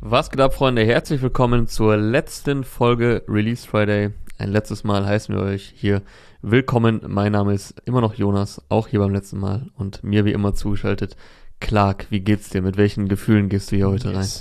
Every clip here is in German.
Was geht ab, Freunde? Herzlich willkommen zur letzten Folge Release Friday. Ein letztes Mal heißen wir euch hier willkommen. Mein Name ist immer noch Jonas, auch hier beim letzten Mal. Und mir wie immer zugeschaltet, Clark, wie geht's dir? Mit welchen Gefühlen gehst du hier heute rein?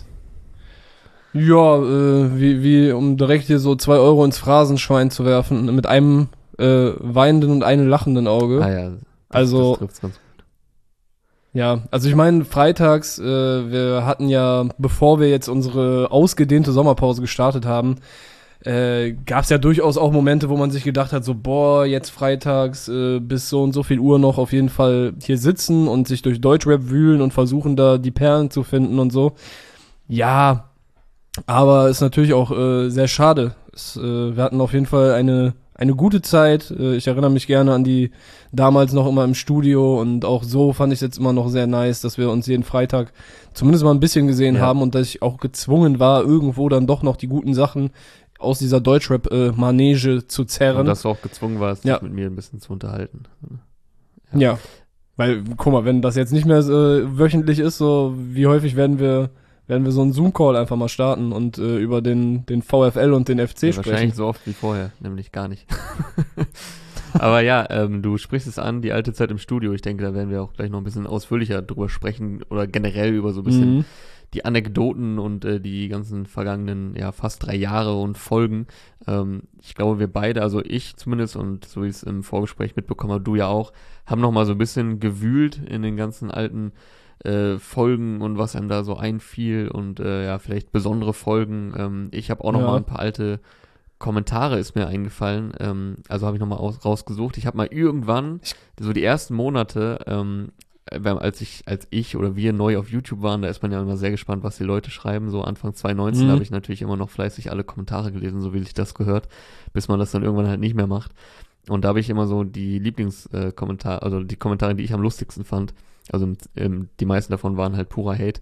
Ja, wie um direkt hier so 2 Euro ins Phrasenschwein zu werfen, mit einem weinenden und einem lachenden Auge. Ah ja, das trifft's ganz gut. Ja, also ich meine, freitags, wir hatten ja, bevor wir jetzt unsere ausgedehnte Sommerpause gestartet haben, gab es ja durchaus auch Momente, wo man sich gedacht hat, so boah, jetzt freitags bis so und so viel Uhr noch auf jeden Fall hier sitzen und sich durch Deutschrap wühlen und versuchen da die Perlen zu finden und so. Ja, aber ist natürlich auch sehr schade. Wir hatten auf jeden Fall eine gute Zeit. Ich erinnere mich gerne an die damals noch immer im Studio und auch so fand ich es jetzt immer noch sehr nice, dass wir uns jeden Freitag zumindest mal ein bisschen gesehen haben und dass ich auch gezwungen war, irgendwo dann doch noch die guten Sachen aus dieser Deutschrap-Manege zu zerren. Und dass du auch gezwungen warst, dich mit mir ein bisschen zu unterhalten. Ja, weil, guck mal, wenn das jetzt nicht mehr wöchentlich ist, so wie häufig werden wir so einen Zoom-Call einfach mal starten und über den VfL und den FC sprechen. Wahrscheinlich so oft wie vorher, nämlich gar nicht. Aber ja, du sprichst es an, die alte Zeit im Studio. Ich denke, da werden wir auch gleich noch ein bisschen ausführlicher drüber sprechen oder generell über so ein bisschen die Anekdoten und die ganzen vergangenen, fast 3 Jahre und Folgen. Ich glaube, wir beide, also ich zumindest und so wie ich es im Vorgespräch mitbekommen habe, du ja auch, haben noch mal so ein bisschen gewühlt in den ganzen alten Folgen und was einem da so einfiel und vielleicht besondere Folgen. Ich habe auch noch mal ein paar alte Kommentare ist mir eingefallen, also habe ich noch mal rausgesucht. Ich habe mal irgendwann, so die ersten Monate, als ich oder wir neu auf YouTube waren, da ist man ja immer sehr gespannt, was die Leute schreiben. So Anfang 2019 habe ich natürlich immer noch fleißig alle Kommentare gelesen, so wie sich das gehört, bis man das dann irgendwann halt nicht mehr macht. Und da habe ich immer so die Lieblingskommentare, also die Kommentare, die ich am lustigsten fand. Also die meisten davon waren halt purer Hate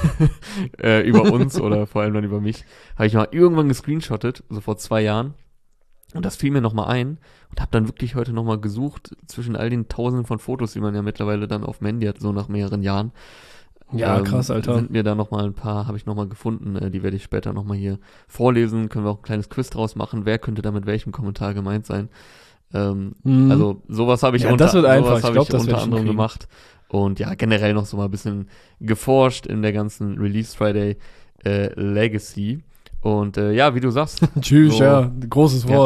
über uns oder vor allem dann über mich. Habe ich mal irgendwann gescreenshottet, so vor 2 Jahren. Und das fiel mir nochmal ein und habe dann wirklich heute nochmal gesucht zwischen all den Tausenden von Fotos, die man ja mittlerweile dann auf dem Handy hat, so nach mehreren Jahren. Ja, krass, Alter. Sind mir da nochmal ein paar, habe ich nochmal gefunden, die werde ich später nochmal hier vorlesen. Können wir auch ein kleines Quiz draus machen. Wer könnte da mit welchem Kommentar gemeint sein? Also sowas habe ich unter anderem gemacht. Und ja, generell noch so mal ein bisschen geforscht in der ganzen Release Friday Legacy. Und wie du sagst. Tschüss, so, großes Wort.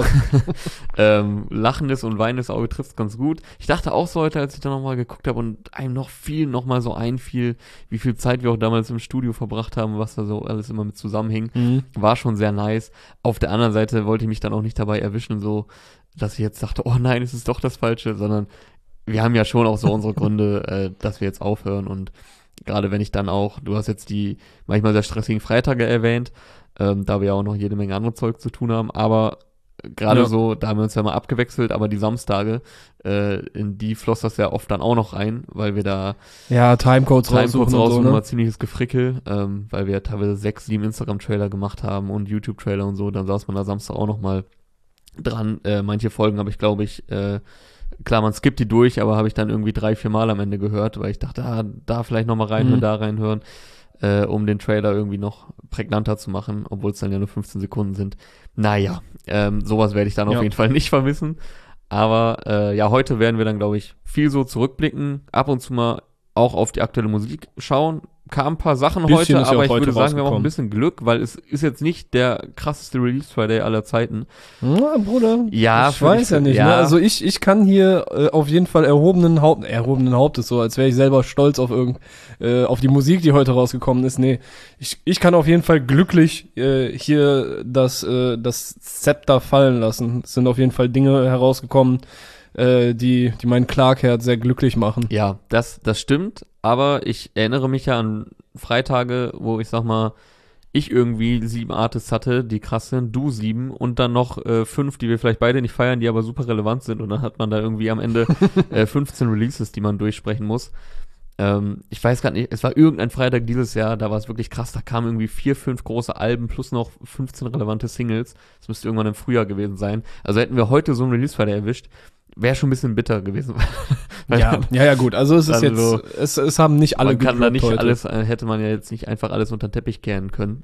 Lachendes und weinendes Auge trifft ganz gut. Ich dachte auch so heute, als ich da nochmal geguckt habe und einem noch mal so einfiel, wie viel Zeit wir auch damals im Studio verbracht haben, was da so alles immer mit zusammenhing, war schon sehr nice. Auf der anderen Seite wollte ich mich dann auch nicht dabei erwischen, so, dass ich jetzt dachte, oh nein, es ist doch das Falsche, sondern wir haben ja schon auch so unsere Gründe, dass wir jetzt aufhören und gerade wenn ich dann auch, du hast jetzt die manchmal sehr stressigen Freitage erwähnt, da wir ja auch noch jede Menge andere Zeug zu tun haben, aber gerade so, da haben wir uns ja mal abgewechselt, aber die Samstage, in die floss das ja oft dann auch noch rein, weil wir da Timecodes raussuchen so, ne? Immer ziemliches Gefrickel, weil wir ja teilweise 6, 7 Instagram-Trailer gemacht haben und YouTube-Trailer und so, dann saß man da Samstag auch noch mal dran. Manche Folgen habe ich, glaube ich, klar, man skippt die durch, aber habe ich dann irgendwie 3, 4 Mal am Ende gehört, weil ich dachte, da vielleicht nochmal reinhören, da reinhören, um den Trailer irgendwie noch prägnanter zu machen, obwohl es dann ja nur 15 Sekunden sind. Naja, sowas werde ich dann auf jeden Fall nicht vermissen. Aber heute werden wir dann, glaube ich, viel so zurückblicken, ab und zu mal auch auf die aktuelle Musik schauen. Kamen ein paar Sachen heute, aber ich würde sagen, wir haben auch ein bisschen Glück, weil es ist jetzt nicht der krasseste Release Friday aller Zeiten. Ja, Bruder. Ja, ich weiß ja nicht. Ja. Ne? Also ich kann hier auf jeden Fall erhobenen Hauptes, so als wäre ich selber stolz auf auf die Musik, die heute rausgekommen ist. Nee, ich kann auf jeden Fall glücklich hier das Zepter fallen lassen. Es sind auf jeden Fall Dinge herausgekommen, die meinen Clark-Herz sehr glücklich machen. Ja, das stimmt, aber ich erinnere mich ja an Freitage, wo ich sag mal, ich irgendwie 7 Artists hatte, die krass sind, du 7 und dann noch 5, die wir vielleicht beide nicht feiern, die aber super relevant sind und dann hat man da irgendwie am Ende 15 Releases, die man durchsprechen muss. Ich weiß gar nicht, es war irgendein Freitag dieses Jahr, da war es wirklich krass, da kamen irgendwie 4, 5 große Alben plus noch 15 relevante Singles. Das müsste irgendwann im Frühjahr gewesen sein. Also hätten wir heute so einen Release-Friday erwischt, wäre schon ein bisschen bitter gewesen, Ja, gut. Also es ist jetzt, so, es haben nicht alle man kann da nicht heute. alles, hätte man ja jetzt nicht einfach alles unter den Teppich kehren können.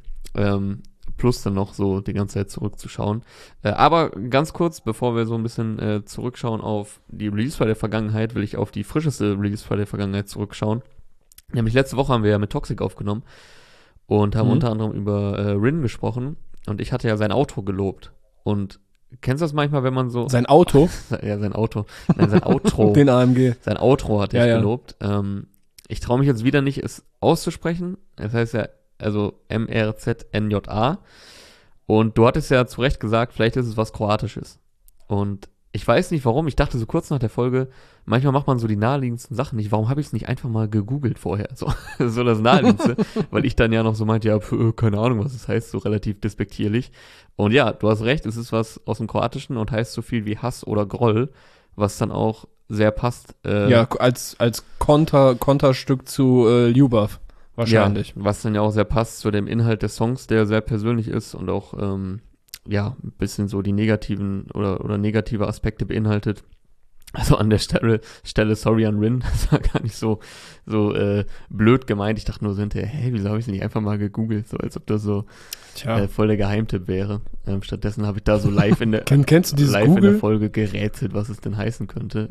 Plus dann noch so die ganze Zeit zurückzuschauen. Aber ganz kurz, bevor wir so ein bisschen zurückschauen auf die Release-File der Vergangenheit, will ich auf die frischeste Release-File der Vergangenheit zurückschauen. Nämlich letzte Woche haben wir ja mit Toxic aufgenommen und haben unter anderem über Rin gesprochen. Und ich hatte ja sein Outro gelobt. Und kennst du das manchmal, wenn man so... Sein Auto? Ja, sein Auto. Nein, sein Outro. Den AMG. Sein Outro hatte ich gelobt. Ich traue mich jetzt wieder nicht, es auszusprechen. Das heißt ja, also MRZNJA. Und du hattest ja zu Recht gesagt, vielleicht ist es was Kroatisches. Und ich weiß nicht warum, ich dachte so kurz nach der Folge, manchmal macht man so die naheliegendsten Sachen nicht. Warum habe ich es nicht einfach mal gegoogelt vorher? So das Naheliegendste. Weil ich dann ja noch so meinte, ja, keine Ahnung, was es heißt, so relativ despektierlich. Und ja, du hast recht, es ist was aus dem Kroatischen und heißt so viel wie Hass oder Groll, was dann auch sehr passt. Ja, als Konterstück zu Ljubav wahrscheinlich. Ja, was dann ja auch sehr passt zu dem Inhalt des Songs, der sehr persönlich ist und auch ja, ein bisschen so die negativen oder negative Aspekte beinhaltet. Also an der Stelle sorry an Rin, das war gar nicht so blöd gemeint. Ich dachte nur so hinterher, wieso habe ich es nicht einfach mal gegoogelt, so als ob das so voll der Geheimtipp wäre. Stattdessen habe ich da so live in der Kennst du dieses live Google? in der Folge gerätselt, was es denn heißen könnte.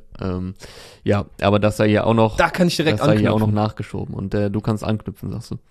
Ja, aber das sei ja auch noch, da kann ich direkt das sei anknüpfen. ja auch noch nachgeschoben und du kannst anknüpfen, sagst du.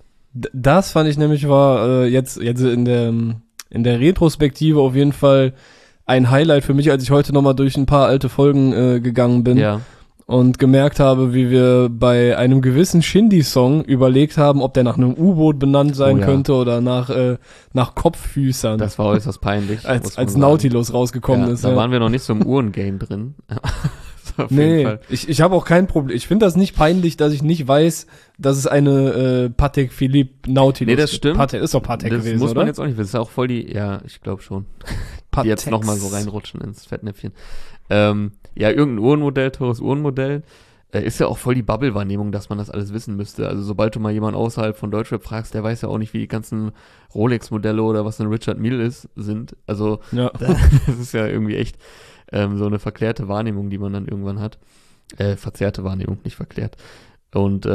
Das fand ich nämlich war jetzt in der Retrospektive auf jeden Fall ein Highlight für mich, als ich heute nochmal durch ein paar alte Folgen gegangen bin und gemerkt habe, wie wir bei einem gewissen Shindy-Song überlegt haben, ob der nach einem U-Boot benannt sein könnte oder nach Kopffüßern. Das war äußerst peinlich. als Nautilus rausgekommen ist. Da waren wir noch nicht so im Uhrengame drin. Auf jeden Fall. Ich habe auch kein Problem. Ich finde das nicht peinlich, dass ich nicht weiß, dass es eine Patek Philippe Nautilus ist. Nee, das stimmt. Patek, ist doch Patek das gewesen, muss oder? man jetzt auch nicht wissen. Das ist auch voll ich glaube schon. Die jetzt nochmal so reinrutschen ins Fettnäpfchen. Ja, irgendein Uhrenmodell, teures Uhrenmodell. Ist ja auch voll die Bubble-Wahrnehmung, dass man das alles wissen müsste. Also sobald du mal jemanden außerhalb von Deutschrap fragst, der weiß ja auch nicht, wie die ganzen Rolex-Modelle oder was ein Richard Mille sind. Also das ist ja irgendwie echt so eine verklärte Wahrnehmung, die man dann irgendwann hat. Verzerrte Wahrnehmung, nicht verklärt. Und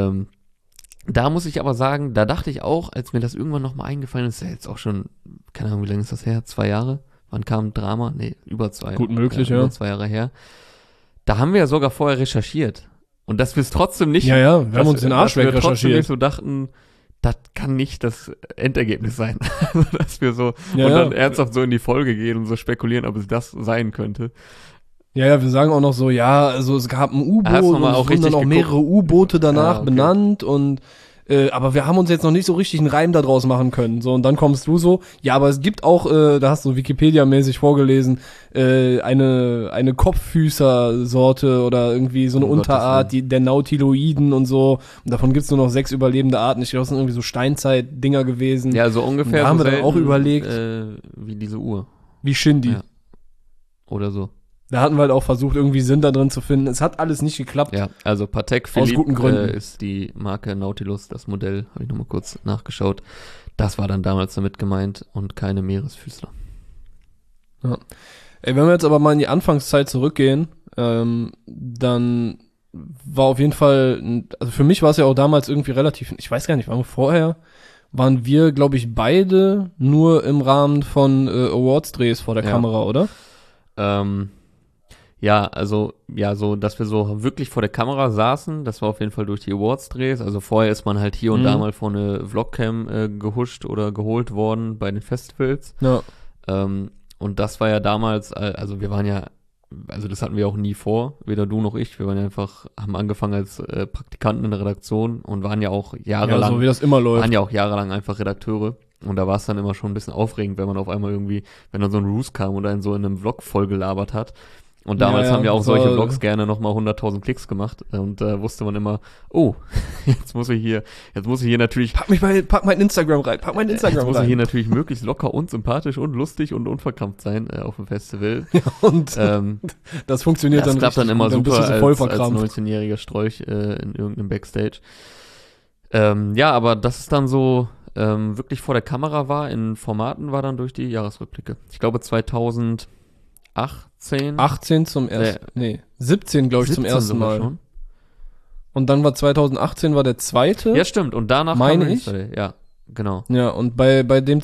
da muss ich aber sagen, da dachte ich auch, als mir das irgendwann nochmal eingefallen ist, ja jetzt auch schon, keine Ahnung, wie lange ist das her? 2 Jahre? Wann kam Drama? Nee, über 2 Jahre. Gut möglich, Über 2 Jahre her. Da haben wir ja sogar vorher recherchiert. Und dass wir es trotzdem nicht... Ja, wir haben uns den Arsch weg recherchiert. Trotzdem nicht so dachten, das kann nicht das Endergebnis sein. Dass wir so dann ernsthaft so in die Folge gehen und so spekulieren, ob es das sein könnte. Ja, wir sagen auch noch so, also es gab ein U-Boot und es wurden dann auch mehrere U-Boote danach benannt und aber wir haben uns jetzt noch nicht so richtig einen Reim da draus machen können. So, und dann kommst du so, ja, aber es gibt auch, da hast du Wikipedia-mäßig vorgelesen, eine Kopffüßer-Sorte oder irgendwie so eine Unterart der Nautiloiden und so. Und davon gibt's nur noch 6 überlebende Arten. Ich glaube, das sind irgendwie so Steinzeit-Dinger gewesen. Ja, so ungefähr. Da haben so wir dann auch überlegt. Wie diese Uhr. Wie Shindy. Ja. Oder so. Da hatten wir halt auch versucht, irgendwie Sinn da drin zu finden. Es hat alles nicht geklappt. Ja, also Patek aus guten Philippe Gründen. Ist die Marke Nautilus, das Modell, habe ich nochmal kurz nachgeschaut. Das war dann damals damit gemeint und keine Meeresfüßler. Ja. Wenn wir jetzt aber mal in die Anfangszeit zurückgehen, dann war auf jeden Fall, also für mich war es ja auch damals irgendwie relativ, ich weiß gar nicht, waren wir, glaube ich, beide nur im Rahmen von Awards-Drehs vor der Kamera, oder? Ja, also, so, dass wir so wirklich vor der Kamera saßen, das war auf jeden Fall durch die Awards-Drehs. Also vorher ist man halt hier und da mal vor eine Vlogcam gehuscht oder geholt worden bei den Festivals. Ja. Und das war ja damals, also wir waren ja, also das hatten wir auch nie vor, weder du noch ich. Wir waren ja einfach, haben angefangen als Praktikanten in der Redaktion und waren ja auch jahrelang. Ja, so wie das immer läuft. Waren ja auch jahrelang einfach Redakteure. Und da war es dann immer schon ein bisschen aufregend, wenn man auf einmal irgendwie, wenn dann so ein Roos kam und einen so in einem Vlog vollgelabert hat. Und damals haben wir auch solche Vlogs gerne nochmal 100.000 Klicks gemacht. Und wusste man immer, oh, jetzt muss ich hier natürlich... Pack mein Instagram rein, Jetzt muss ich hier natürlich möglichst locker und sympathisch und lustig und unverkrampft sein auf dem Festival. Ja, und das funktioniert das dann klappt dann immer gut, super so als 19-jähriger Strolch in irgendeinem Backstage. Ja, aber das ist dann so... wirklich vor der Kamera war, in Formaten war dann durch die Jahresrückblicke. Ich glaube 2008 18 zum ersten, 17, glaube ich, zum ersten Mal. Schon. Und dann war 2018 war der zweite. Ja, stimmt. Und danach meine ich. Ja, genau. Ja, und bei dem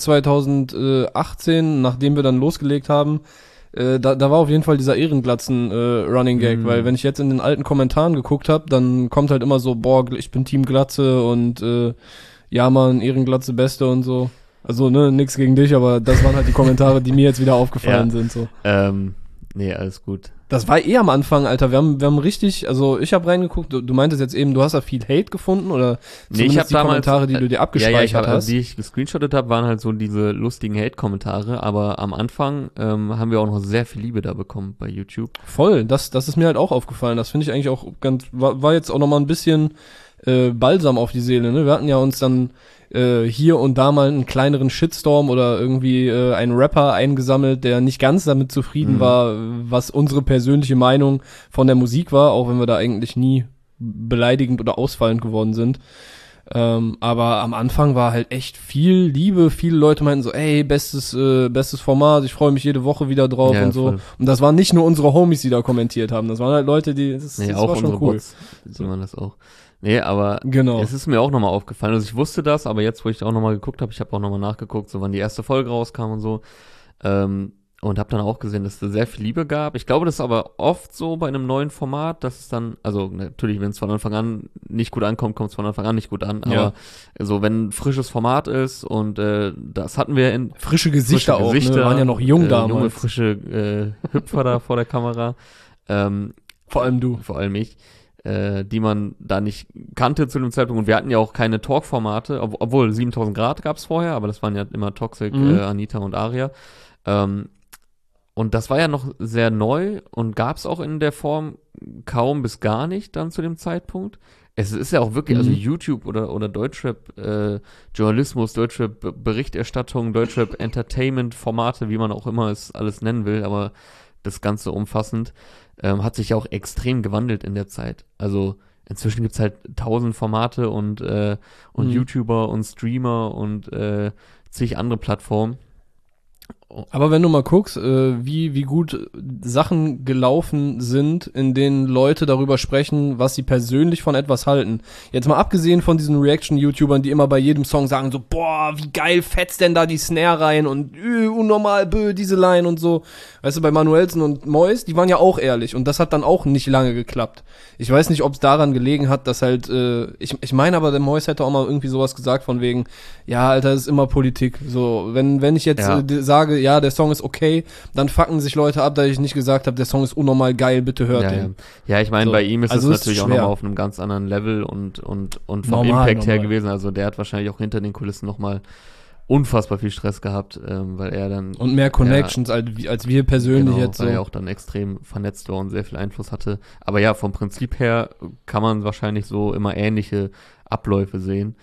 2018, nachdem wir dann losgelegt haben, da war auf jeden Fall dieser Ehrenglatzen Running Gag, weil wenn ich jetzt in den alten Kommentaren geguckt habe, dann kommt halt immer so, boah, ich bin Team Glatze und ja, Mann, Ehrenglatze Beste und so. Also, ne, nix gegen dich, aber das waren halt die Kommentare, die mir jetzt wieder aufgefallen sind. So. Nee, alles gut. Das war am Anfang, Alter. Wir haben richtig, also ich habe reingeguckt, du meintest jetzt eben, du hast da viel Hate gefunden oder ich habe die Kommentare, die du dir abgespeichert hast. Die ich gescreenshottet habe, waren halt so diese lustigen Hate-Kommentare, aber am Anfang haben wir auch noch sehr viel Liebe da bekommen bei YouTube. Voll, das ist mir halt auch aufgefallen. Das finde ich eigentlich auch war jetzt auch nochmal ein bisschen Balsam auf die Seele, ne? Wir hatten ja uns dann hier und da mal einen kleineren Shitstorm oder irgendwie einen Rapper eingesammelt, der nicht ganz damit zufrieden war, was unsere persönliche Meinung von der Musik war, auch wenn wir da eigentlich nie beleidigend oder ausfallend geworden sind. Aber am Anfang war halt echt viel Liebe. Viele Leute meinten so, ey, bestes Format, ich freue mich jede Woche wieder drauf und so. Voll. Und das waren nicht nur unsere Homies, die da kommentiert haben, das waren halt Leute, das auch war schon unsere cool. Bots, sieht man das auch. Nee, aber genau. Es ist mir auch nochmal aufgefallen. Also ich wusste das, aber jetzt, wo ich auch nochmal geguckt habe, ich habe auch nochmal nachgeguckt, so wann die erste Folge rauskam und so. Und habe dann auch gesehen, dass es da sehr viel Liebe gab. Ich glaube, das ist aber oft so bei einem neuen Format, dass es dann, also natürlich, wenn es von Anfang an nicht gut ankommt, kommt es von Anfang an nicht gut an. Ja. Aber so, wenn ein frisches Format ist und das hatten wir in frische Gesichter auch, ne? Waren ja noch jung damals. Junge, frische Hüpfer da vor der Kamera. Vor allem du. Vor allem ich. Die man da nicht kannte zu dem Zeitpunkt. Und wir hatten ja auch keine Talk-Formate, obwohl 7000 Grad gab es vorher, aber das waren ja immer Toxic, Anita und Aria. Und das war ja noch sehr neu und gab es auch in der Form kaum bis gar nicht dann zu dem Zeitpunkt. Es ist ja auch wirklich, also YouTube oder Deutschrap-Journalismus, Deutschrap-Berichterstattung, Deutschrap-Entertainment-Formate, wie man auch immer es alles nennen will, aber das Ganze umfassend, hat sich ja auch extrem gewandelt in der Zeit. Also inzwischen gibt's halt 1000 Formate und YouTuber und Streamer und zig andere Plattformen. Aber wenn du mal guckst, wie gut Sachen gelaufen sind, in denen Leute darüber sprechen, was sie persönlich von etwas halten. Jetzt mal abgesehen von diesen Reaction-YouTubern, die immer bei jedem Song sagen so, boah, wie geil fetzt denn da die Snare rein und unnormal diese Line und so. Weißt du, bei Manuelsen und Mois, die waren ja auch ehrlich und das hat dann auch nicht lange geklappt. Ich weiß nicht, ob es daran gelegen hat, dass halt, ich meine aber, der Mois hätte auch mal irgendwie sowas gesagt von wegen, ja, Alter, das ist immer Politik. So, wenn ich jetzt sage, ja, der Song ist okay, dann fucken sich Leute ab, da ich nicht gesagt habe, der Song ist unnormal geil, bitte hört den. Ja, ich meine, so. Bei ihm ist also es natürlich auch nochmal auf einem ganz anderen Level und vom Impact her gewesen. Also der hat wahrscheinlich auch hinter den Kulissen nochmal unfassbar viel Stress gehabt, weil er dann... Und mehr Connections als wir persönlich jetzt so. Weil er auch dann extrem vernetzt war und sehr viel Einfluss hatte. Aber ja, vom Prinzip her kann man wahrscheinlich so immer ähnliche Abläufe sehen.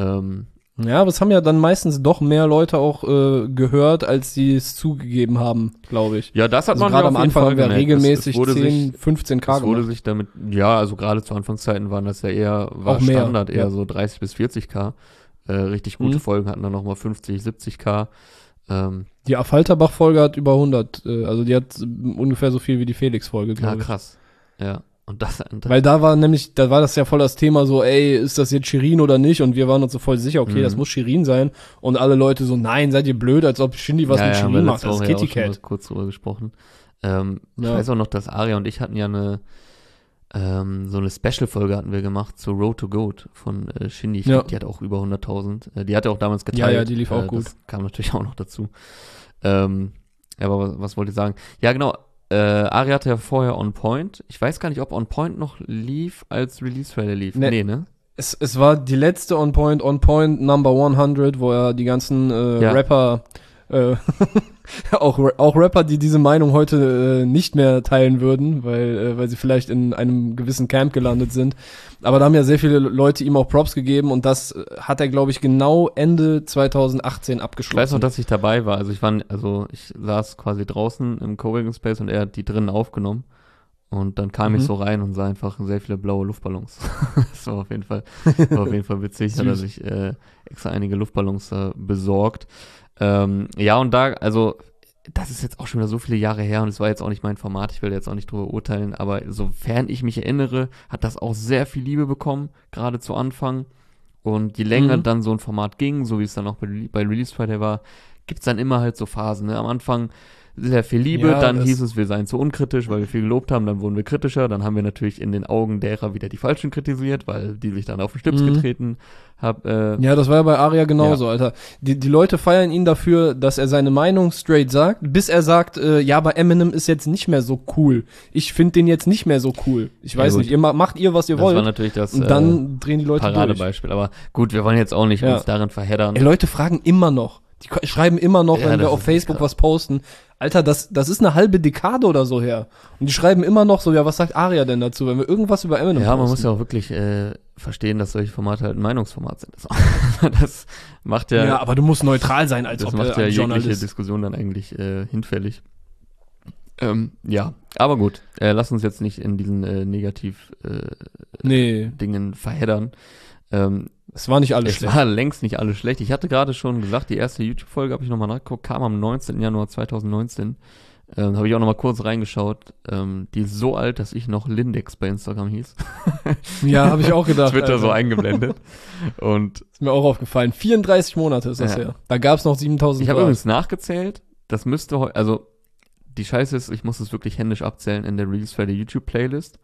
Ja, aber es haben ja dann meistens doch mehr Leute auch gehört, als sie es zugegeben haben, glaube ich. Ja, das hat man gerade auf am jeden Anfang Fall haben wir gemerkt. regelmäßig 10, 15 K gemacht. Es wurde gemacht. sich damit, ja, also gerade zu Anfangszeiten waren das ja eher, war Standard, eher so 30 bis 40 K. Richtig gute Folgen hatten dann nochmal 50, 70 K. Die Affalterbach-Folge hat über 100, also die hat ungefähr so viel wie die Felix-Folge, glaube ich. Ja, krass. Ja. Und das weil da war das ja voll das Thema so, ey, ist das jetzt Shirin oder nicht? Und wir waren uns so voll sicher, okay, das muss Shirin sein. Und alle Leute so, nein, seid ihr blöd, als ob Shindy was mit Shirin macht. Das ist Kitty Cat. Kurz drüber gesprochen. Ich weiß auch noch, dass Aria und ich hatten ja so eine Special-Folge hatten wir gemacht zu Road to Goat von Shindy. Die hat auch über 100.000. Die hat er auch damals geteilt. Ja, die lief auch gut. Das kam natürlich auch noch dazu. Aber was wollte ich sagen? Ja, genau. Aria hatte ja vorher On Point. Ich weiß gar nicht, ob On Point noch lief, als Release-Trailer lief. Nee, ne? Es war die letzte On Point Number 100, wo er die ganzen Rapper, auch Rapper, die diese Meinung heute nicht mehr teilen würden, weil sie vielleicht in einem gewissen Camp gelandet sind. Aber da haben ja sehr viele Leute ihm auch Props gegeben und das hat er, glaube ich, genau Ende 2018 abgeschlossen. Ich weiß noch, dass ich dabei war. Also ich saß quasi draußen im Coworking Space und er hat die drinnen aufgenommen. Und dann kam ich so rein und sah einfach sehr viele blaue Luftballons. Das war auf jeden Fall witzig. Hat er sich extra einige Luftballons besorgt. Ja, und da, also das ist jetzt auch schon wieder so viele Jahre her und es war jetzt auch nicht mein Format, ich will jetzt auch nicht drüber urteilen, aber sofern ich mich erinnere, hat das auch sehr viel Liebe bekommen, gerade zu Anfang. Und je länger dann so ein Format ging, so wie es dann auch bei Release Friday war, gibt's dann immer halt so Phasen, ne? Am Anfang sehr viel Liebe, dann hieß es, wir seien zu unkritisch, weil wir viel gelobt haben, dann wurden wir kritischer, dann haben wir natürlich in den Augen derer wieder die Falschen kritisiert, weil die sich dann auf den Stips getreten haben. Ja, das war ja bei Aria genauso, Alter. Die Leute feiern ihn dafür, dass er seine Meinung straight sagt, bis er sagt, ja, aber Eminem ist jetzt nicht mehr so cool. Ich finde den jetzt nicht mehr so cool. Ich weiß nicht, macht ihr, was ihr wollt. Das war natürlich das und dann drehen die Leute Paradebeispiel, aber gut, wir wollen jetzt auch nicht uns darin verheddern. Ey, Leute fragen immer noch. Die schreiben immer noch, wenn wir auf Facebook was posten. Alter, das ist eine halbe Dekade oder so her. Und die schreiben immer noch so, ja, was sagt Aria denn dazu, wenn wir irgendwas über Eminem posten? Ja, man muss ja auch wirklich verstehen, dass solche Formate halt ein Meinungsformat sind. Das macht ja... Ja, aber du musst neutral sein als das macht ja jegliche Diskussion dann eigentlich hinfällig. Ja, aber gut, lass uns jetzt nicht in diesen Dingen verheddern. Es war nicht alles schlecht. Es war längst nicht alles schlecht. Ich hatte gerade schon gesagt, die erste YouTube-Folge, habe ich nochmal nachgeguckt, kam am 19. Januar 2019. Habe ich auch nochmal kurz reingeschaut. Die ist so alt, dass ich noch Lindex bei Instagram hieß. Ja, habe ich auch gedacht. Twitter Alter. So eingeblendet. Und ist mir auch aufgefallen. 34 Monate ist das her. Da gab es noch 7000. Ich habe übrigens nachgezählt. Das müsste also die Scheiße ist, ich muss es wirklich händisch abzählen in der Release Friday YouTube-Playlist.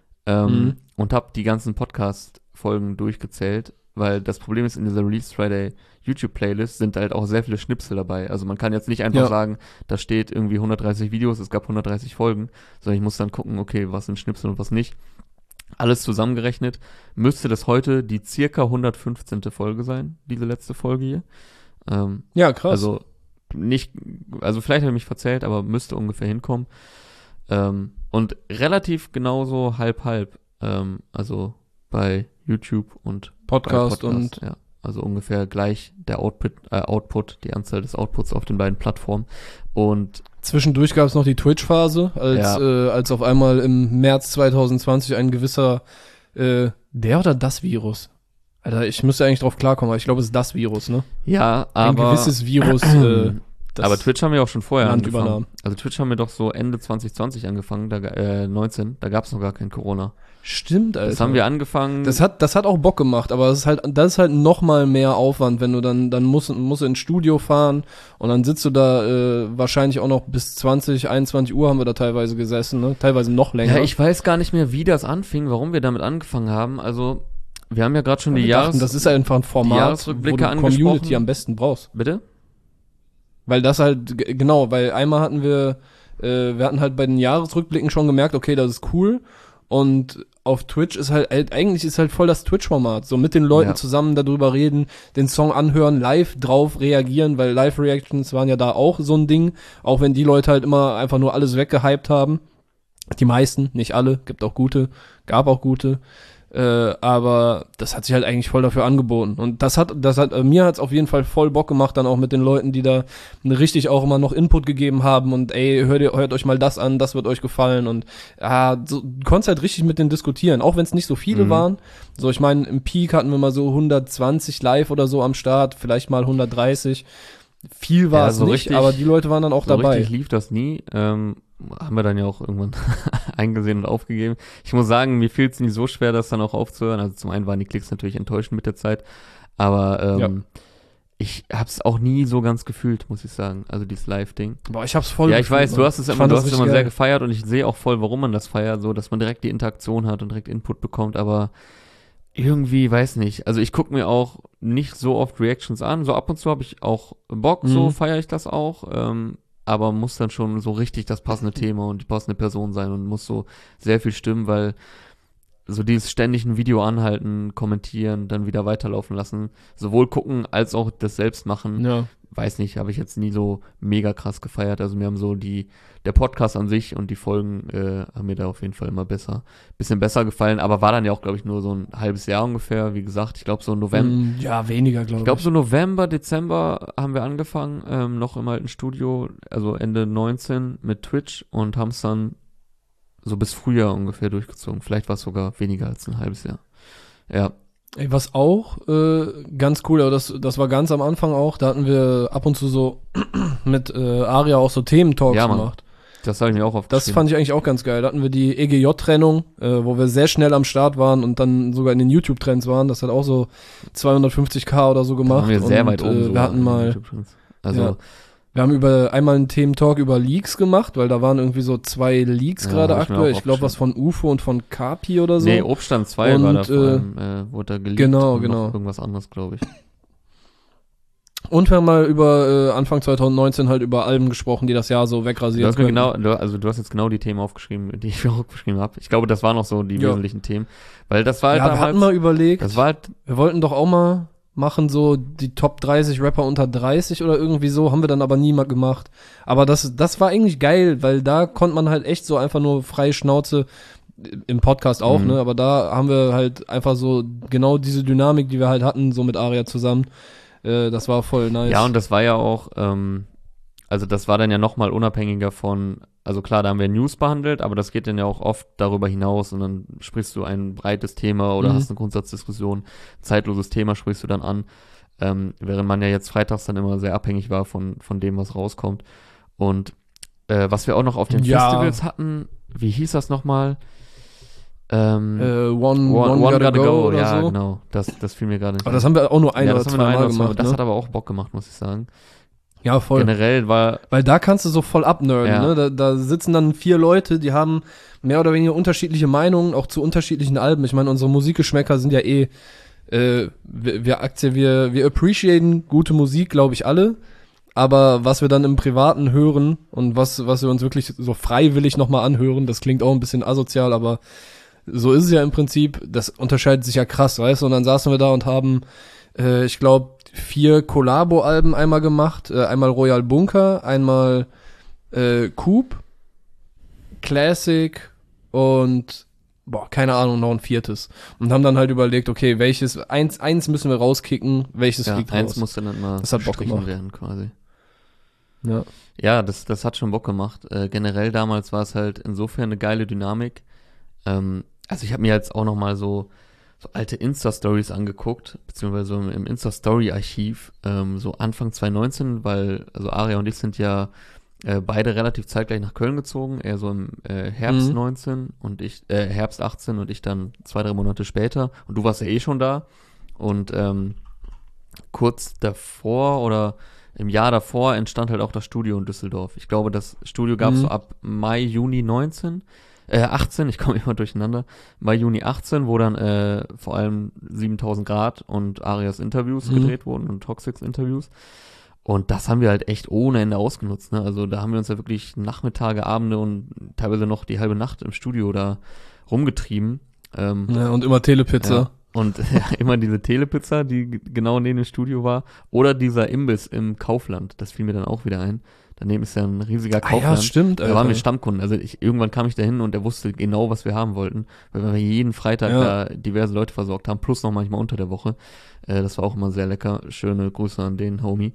Und habe die ganzen Podcast-Folgen durchgezählt. Weil das Problem ist, in dieser Release Friday YouTube-Playlist sind halt auch sehr viele Schnipsel dabei. Also man kann jetzt nicht einfach sagen, da steht irgendwie 130 Videos, es gab 130 Folgen, sondern ich muss dann gucken, okay, was sind Schnipsel und was nicht. Alles zusammengerechnet müsste das heute die circa 115. Folge sein, diese letzte Folge hier. Ja, krass. Also vielleicht habe ich mich verzählt, aber müsste ungefähr hinkommen. Und relativ genauso halb-halb. Also bei YouTube und Podcast und ja, also ungefähr gleich der Output, die Anzahl des Outputs auf den beiden Plattformen. Und zwischendurch gab es noch die Twitch-Phase, als auf einmal im März 2020 ein gewisser der oder das Virus. Alter, ich müsste eigentlich drauf klarkommen, aber ich glaube, es ist das Virus, ne? Ja, aber ein gewisses Virus. Aber Twitch haben wir auch schon vorher Land angefangen. Übernahm. Also Twitch haben wir doch so Ende 2020 angefangen, 19, da gab es noch gar kein Corona. Stimmt, Alter. Das haben wir angefangen. Das hat auch Bock gemacht, aber das ist halt noch mal mehr Aufwand, wenn du dann musst du ins Studio fahren und dann sitzt du da wahrscheinlich auch noch bis 20, 21 Uhr haben wir da teilweise gesessen, ne? Teilweise noch länger. Ja, ich weiß gar nicht mehr, wie das anfing, warum wir damit angefangen haben. Also, wir haben ja gerade schon das ist einfach ein Format, wo du Community am besten brauchst. Bitte? Weil das halt, genau, weil einmal hatten wir hatten halt bei den Jahresrückblicken schon gemerkt, okay, das ist cool. Und auf Twitch ist halt eigentlich ist halt voll das Twitch-Format. So mit den Leuten zusammen darüber reden, den Song anhören, live drauf reagieren, weil Live-Reactions waren ja da auch so ein Ding. Auch wenn die Leute halt immer einfach nur alles weggehypt haben. Die meisten, nicht alle, gab auch gute. Aber das hat sich halt eigentlich voll dafür angeboten. Und mir hat's auf jeden Fall voll Bock gemacht, dann auch mit den Leuten, die da richtig auch immer noch Input gegeben haben und ey, hört euch mal das an, das wird euch gefallen und du konntest halt richtig mit denen diskutieren, auch wenn es nicht so viele waren. So, ich meine, im Peak hatten wir mal so 120 live oder so am Start, vielleicht mal 130. Viel war es so nicht, richtig, aber die Leute waren dann auch dabei. Richtig lief das nie. Haben wir dann ja auch irgendwann eingesehen und aufgegeben. Ich muss sagen, mir fiel es nicht so schwer, das dann auch aufzuhören. Also zum einen waren die Klicks natürlich enttäuschend mit der Zeit, aber ich hab's auch nie so ganz gefühlt, muss ich sagen. Also dieses Live-Ding. Boah, ich hab's voll gefühlt. Ja, ich weiß, du hast es immer geil. Sehr gefeiert und ich sehe auch voll, warum man das feiert, so, dass man direkt die Interaktion hat und direkt Input bekommt, aber irgendwie, weiß nicht. Also ich gucke mir auch nicht so oft Reactions an. So ab und zu habe ich auch Bock, so feiere ich das auch. Aber muss dann schon so richtig das passende Thema und die passende Person sein und muss so sehr viel stimmen, weil so dieses ständig ein Video anhalten, kommentieren, dann wieder weiterlaufen lassen, sowohl gucken als auch das selbst machen, weiß nicht, habe ich jetzt nie so mega krass gefeiert. Also mir haben so der Podcast an sich und die Folgen haben mir da auf jeden Fall immer bisschen besser gefallen, aber war dann ja auch, glaube ich, nur so ein halbes Jahr ungefähr, wie gesagt, ich glaube so November. Ja, weniger, glaube ich. Ich glaube so November, Dezember haben wir angefangen, noch im alten Studio, also Ende 19 mit Twitch und haben es dann so bis Frühjahr ungefähr durchgezogen. Vielleicht war es sogar weniger als ein halbes Jahr. Ja. Ey, was auch ganz cool, aber das war ganz am Anfang auch, da hatten wir ab und zu so mit Aria auch so Thementalks gemacht. Das habe ich mir auch aufgeschrieben. Das fand ich eigentlich auch ganz geil. Da hatten wir die EGJ-Trennung, wo wir sehr schnell am Start waren und dann sogar in den YouTube-Trends waren. Das hat auch so 250.000 oder so gemacht. Da waren wir sehr weit oben. Wir hatten mal, also wir haben einmal einen Thementalk über Leaks gemacht, weil da waren irgendwie so 2 Leaks gerade aktuell. Ich glaube, was von UFO und von Kapi oder so. Nee, Obststand 2 war da vor allem, wurde da geleakt. Genau. Noch irgendwas anderes, glaube ich. Und wir haben mal über Anfang 2019 halt über Alben gesprochen, die das Jahr so wegrasiert haben. Du hast jetzt genau die Themen aufgeschrieben, die ich mir auch aufgeschrieben habe. Ich glaube, das waren noch so die wesentlichen Themen. Weil das war halt wir hatten mal überlegt, wir wollten doch auch mal machen, so die Top 30 Rapper unter 30 oder irgendwie so, haben wir dann aber nie mal gemacht. Aber das war eigentlich geil, weil da konnte man halt echt so einfach nur freie Schnauze, im Podcast auch, ne, aber da haben wir halt einfach so genau diese Dynamik, die wir halt hatten, so mit Aria zusammen. Das war voll nice. Ja, und das war ja auch, also das war dann ja nochmal unabhängiger von, also klar, da haben wir News behandelt, aber das geht dann ja auch oft darüber hinaus und dann sprichst du ein breites Thema oder hast eine Grundsatzdiskussion, zeitloses Thema sprichst du dann an, während man ja jetzt freitags dann immer sehr abhängig war von dem, was rauskommt. Und was wir auch noch auf den Festivals hatten, wie hieß das nochmal? One Gotta Go oder ja, so. Genau. Das fiel mir gerade nicht. Aber das haben wir auch nur ein oder zwei Mal gemacht. Das hat aber auch Bock gemacht, muss ich sagen. Ja, voll. Generell weil da kannst du so voll abnerden, ne? Da sitzen dann 4 Leute, die haben mehr oder weniger unterschiedliche Meinungen, auch zu unterschiedlichen Alben. Ich meine, unsere Musikgeschmäcker sind ja wir appreciaten gute Musik, glaube ich, alle. Aber was wir dann im Privaten hören und was wir uns wirklich so freiwillig nochmal anhören, das klingt auch ein bisschen asozial, aber so ist es ja im Prinzip, das unterscheidet sich ja krass, weißt du, und dann saßen wir da und haben, ich glaube, 4 Collabo-Alben einmal gemacht, einmal Royal Bunker, einmal Coop, Classic und, keine Ahnung, noch ein 4. Und haben dann halt überlegt, okay, eins müssen wir rauskicken, welches fliegt raus. Eins musste dann mal das hat Bock gemacht werden quasi. Ja, das hat schon Bock gemacht. Generell damals war es halt insofern eine geile Dynamik. Also ich habe mir jetzt auch noch mal so alte Insta-Stories angeguckt, beziehungsweise im Insta-Story-Archiv, so Anfang 2019, weil, also Aria und ich sind ja beide relativ zeitgleich nach Köln gezogen, er so im Herbst 19 und ich, Herbst 18 und ich dann 2-3 Monate später. Und du warst ja eh schon da. Und kurz davor oder im Jahr davor entstand halt auch das Studio in Düsseldorf. Ich glaube, das Studio gab es so ab Mai, Juni 18, ich komme immer durcheinander, Mai, Juni 18, wo dann vor allem 7000 Grad und Arias Interviews gedreht wurden und Toxics Interviews. Und das haben wir halt echt ohne Ende ausgenutzt, ne? Also da haben wir uns ja wirklich Nachmittage, Abende und teilweise noch die halbe Nacht im Studio da rumgetrieben. Und immer Telepizza. Ja. Und immer diese Telepizza, die genau neben dem Studio war. Oder dieser Imbiss im Kaufland, das fiel mir dann auch wieder ein. Daneben ist ja ein riesiger Kaufland. Ja, stimmt, Alter. Da waren wir Stammkunden. Also irgendwann kam ich da hin und er wusste genau, was wir haben wollten. Weil wir jeden Freitag da diverse Leute versorgt haben. Plus noch manchmal unter der Woche. Das war auch immer sehr lecker. Schöne Grüße an den Homie.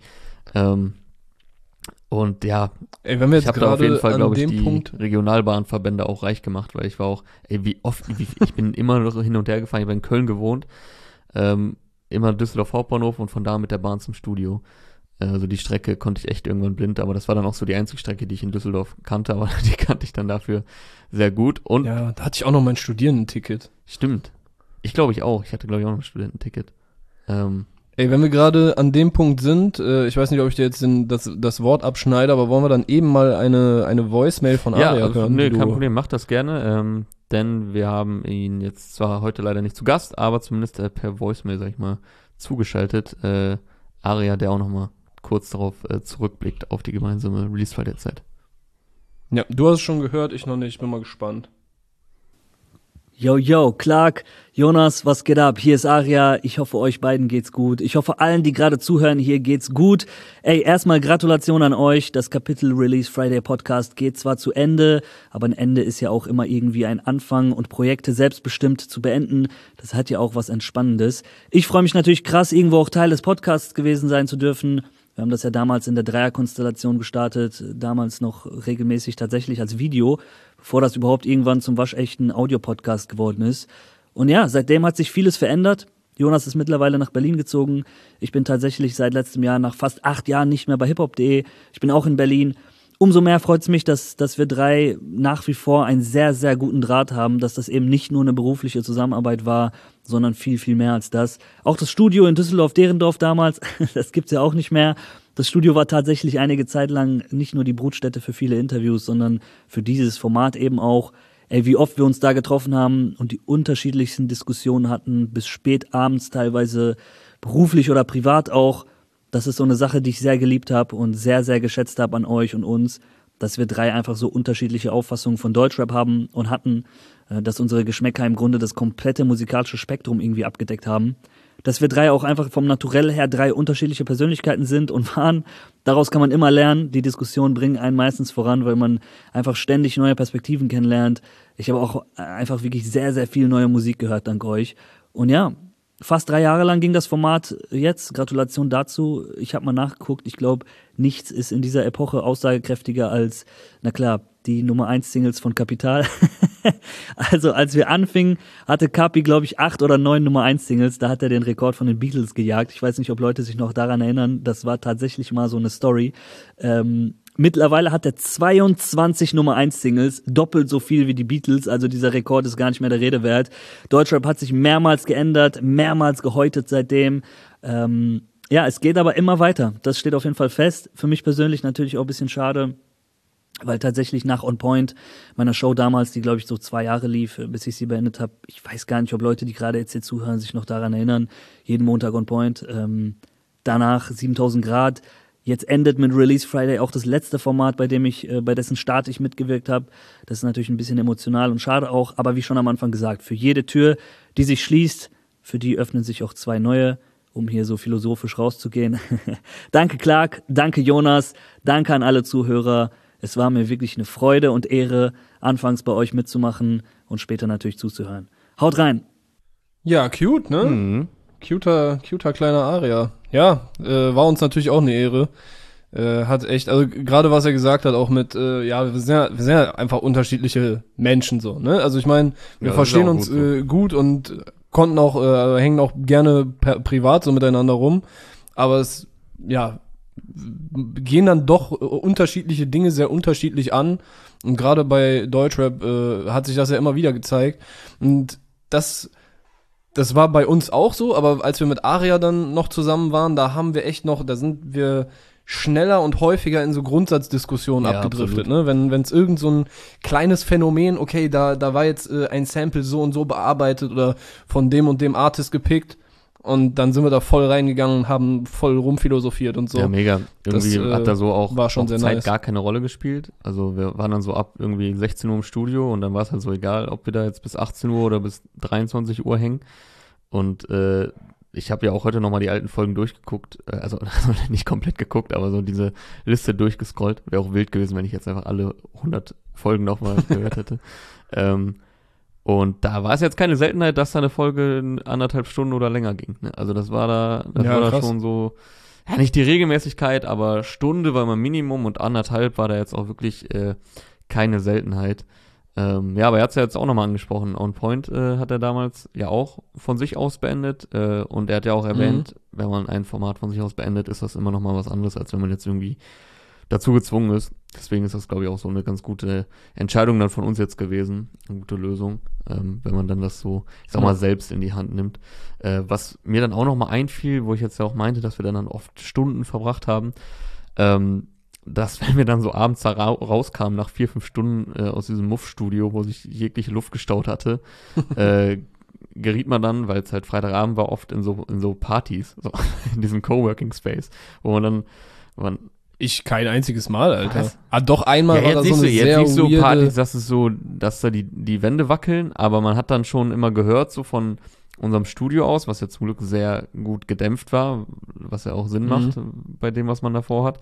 Und ja, wenn wir jetzt ich habe da auf jeden Fall, glaube ich, die Punkt Regionalbahnverbände auch reich gemacht, weil ich war auch, ich bin immer noch hin und her gefahren, ich habe in Köln gewohnt, immer Düsseldorf Hauptbahnhof und von da mit der Bahn zum Studio. Also die Strecke konnte ich echt irgendwann blind, aber das war dann auch so die einzige Strecke, die ich in Düsseldorf kannte, aber die kannte ich dann dafür sehr gut. Und ja, da hatte ich auch noch mein Studierendenticket. Stimmt. Ich glaube ich auch. Ich hatte, glaube ich, auch noch ein Studententicket. Wenn wir gerade an dem Punkt sind, ich weiß nicht, ob ich dir jetzt das Wort abschneide, aber wollen wir dann eben mal eine Voicemail von Aria hören? Nee, kein Problem, mach das gerne, denn wir haben ihn jetzt zwar heute leider nicht zu Gast, aber zumindest per Voicemail, sag ich mal, zugeschaltet. Aria, der auch nochmal kurz darauf zurückblickt, auf die gemeinsame Release-File der Zeit. Ja, du hast es schon gehört, ich noch nicht, bin mal gespannt. Yo, Clark, Jonas, was geht ab? Hier ist Aria. Ich hoffe, euch beiden geht's gut. Ich hoffe, allen, die gerade zuhören, hier geht's gut. Ey, erstmal Gratulation an euch. Das Kapitel Release Friday Podcast geht zwar zu Ende, aber ein Ende ist ja auch immer irgendwie ein Anfang und Projekte selbstbestimmt zu beenden, das hat ja auch was Entspannendes. Ich freue mich natürlich krass, irgendwo auch Teil des Podcasts gewesen sein zu dürfen. Wir haben das ja damals in der Dreierkonstellation gestartet, damals noch regelmäßig tatsächlich als Video, bevor das überhaupt irgendwann zum waschechten Audiopodcast geworden ist. Und ja, seitdem hat sich vieles verändert. Jonas ist mittlerweile nach Berlin gezogen. Ich bin tatsächlich seit letztem Jahr nach fast 8 Jahren nicht mehr bei hiphop.de. Ich bin auch in Berlin. Umso mehr freut es mich, dass wir 3 nach wie vor einen sehr, sehr guten Draht haben, dass das eben nicht nur eine berufliche Zusammenarbeit war, sondern viel, viel mehr als das. Auch das Studio in Düsseldorf-Derendorf damals, das gibt's ja auch nicht mehr. Das Studio war tatsächlich einige Zeit lang nicht nur die Brutstätte für viele Interviews, sondern für dieses Format eben auch. Wie oft wir uns da getroffen haben und die unterschiedlichsten Diskussionen hatten, bis spät abends teilweise, beruflich oder privat auch. Das ist so eine Sache, die ich sehr geliebt habe und sehr, sehr geschätzt habe an euch und uns, dass wir 3 einfach so unterschiedliche Auffassungen von Deutschrap haben und hatten, dass unsere Geschmäcker im Grunde das komplette musikalische Spektrum irgendwie abgedeckt haben. Dass wir 3 auch einfach vom Naturell her 3 unterschiedliche Persönlichkeiten sind und waren. Daraus kann man immer lernen. Die Diskussionen bringen einen meistens voran, weil man einfach ständig neue Perspektiven kennenlernt. Ich habe auch einfach wirklich sehr, sehr viel neue Musik gehört dank euch. Und ja, fast 3 Jahre lang ging das Format jetzt. Gratulation dazu. Ich habe mal nachgeguckt. Ich glaube, nichts ist in dieser Epoche aussagekräftiger als, na klar, die Nummer 1 Singles von Kapital. Also als wir anfingen, hatte Kapi, glaube ich, 8 oder 9 Nummer 1 Singles. Da hat er den Rekord von den Beatles gejagt. Ich weiß nicht, ob Leute sich noch daran erinnern. Das war tatsächlich mal so eine Story. Mittlerweile hat er 22 Nummer 1 Singles, doppelt so viel wie die Beatles, also dieser Rekord ist gar nicht mehr der Rede wert. Deutschrap hat sich mehrmals geändert, mehrmals gehäutet seitdem. Ja, es geht aber immer weiter, das steht auf jeden Fall fest. Für mich persönlich natürlich auch ein bisschen schade, weil tatsächlich nach On Point, meiner Show damals, die glaube ich so 2 Jahre lief, bis ich sie beendet habe, ich weiß gar nicht, ob Leute, die gerade jetzt hier zuhören, sich noch daran erinnern, jeden Montag On Point, danach 7000 Grad, jetzt endet mit Release Friday auch das letzte Format, bei dessen Start ich mitgewirkt habe. Das ist natürlich ein bisschen emotional und schade auch, aber wie schon am Anfang gesagt, für jede Tür, die sich schließt, für die öffnen sich auch 2 neue, um hier so philosophisch rauszugehen. Danke Clark, danke Jonas, danke an alle Zuhörer. Es war mir wirklich eine Freude und Ehre, anfangs bei euch mitzumachen und später natürlich zuzuhören. Haut rein! Ja, cute, ne? Mhm. Cuter kleiner Aria. Ja, war uns natürlich auch eine Ehre. Hat echt, also gerade was er gesagt hat, auch mit, ja, wir sind ja einfach unterschiedliche Menschen so, ne? Also ich meine, wir verstehen uns gut und konnten auch, hängen auch gerne privat so miteinander rum, aber es, ja, gehen dann doch unterschiedliche Dinge sehr unterschiedlich an und gerade bei Deutschrap hat sich das ja immer wieder gezeigt und das war bei uns auch so, aber als wir mit Aria dann noch zusammen waren, da sind wir schneller und häufiger in so Grundsatzdiskussionen abgedriftet, absolut. Ne? Wenn es irgend so ein kleines Phänomen, okay, da war jetzt ein Sample so und so bearbeitet oder von dem und dem Artist gepickt und dann sind wir da voll reingegangen und haben voll rumphilosophiert und so. Ja, mega. Irgendwie hat da so auch sehr Zeit nice. gar keine Rolle gespielt. Also wir waren dann so ab irgendwie 16 Uhr im Studio und dann war es halt so egal, ob wir da jetzt bis 18 Uhr oder bis 23 Uhr hängen. Und ich habe ja auch heute nochmal die alten Folgen durchgeguckt, also nicht komplett geguckt, aber so diese Liste durchgescrollt. Wäre auch wild gewesen, wenn ich jetzt einfach alle 100 Folgen nochmal gehört hätte. Und da war es jetzt keine Seltenheit, dass da eine Folge 1,5 Stunden oder länger ging. Ne? Also das war da schon so, ja nicht die Regelmäßigkeit, aber Stunde war mal Minimum und 1,5 war da jetzt auch wirklich keine Seltenheit. Ja, aber er hat es ja jetzt auch nochmal angesprochen. On Point hat er damals ja auch von sich aus beendet. Und er hat ja auch erwähnt, wenn man ein Format von sich aus beendet, ist das immer nochmal was anderes, als wenn man jetzt irgendwie dazu gezwungen ist. Deswegen ist das, glaube ich, auch so eine ganz gute Entscheidung dann von uns jetzt gewesen. Eine gute Lösung, wenn man dann das so, ich sag mal, selbst in die Hand nimmt. Was mir dann auch nochmal einfiel, wo ich jetzt ja auch meinte, dass wir dann oft Stunden verbracht haben, dass, wenn wir dann so abends da rauskamen, nach 4-5 Stunden aus diesem Muff-Studio, wo sich jegliche Luft gestaut hatte, geriet man dann, weil es halt Freitagabend war, oft in so Partys, so in diesem Coworking-Space, wo Ich kein einziges Mal, Alter. Was? Ah, doch einmal war da so eine jetzt sehr nicht so weirde Partys, dass da die Wände wackeln, aber man hat dann schon immer gehört, so von unserem Studio aus, was ja zum Glück sehr gut gedämpft war, was ja auch Sinn macht bei dem, was man davor hat.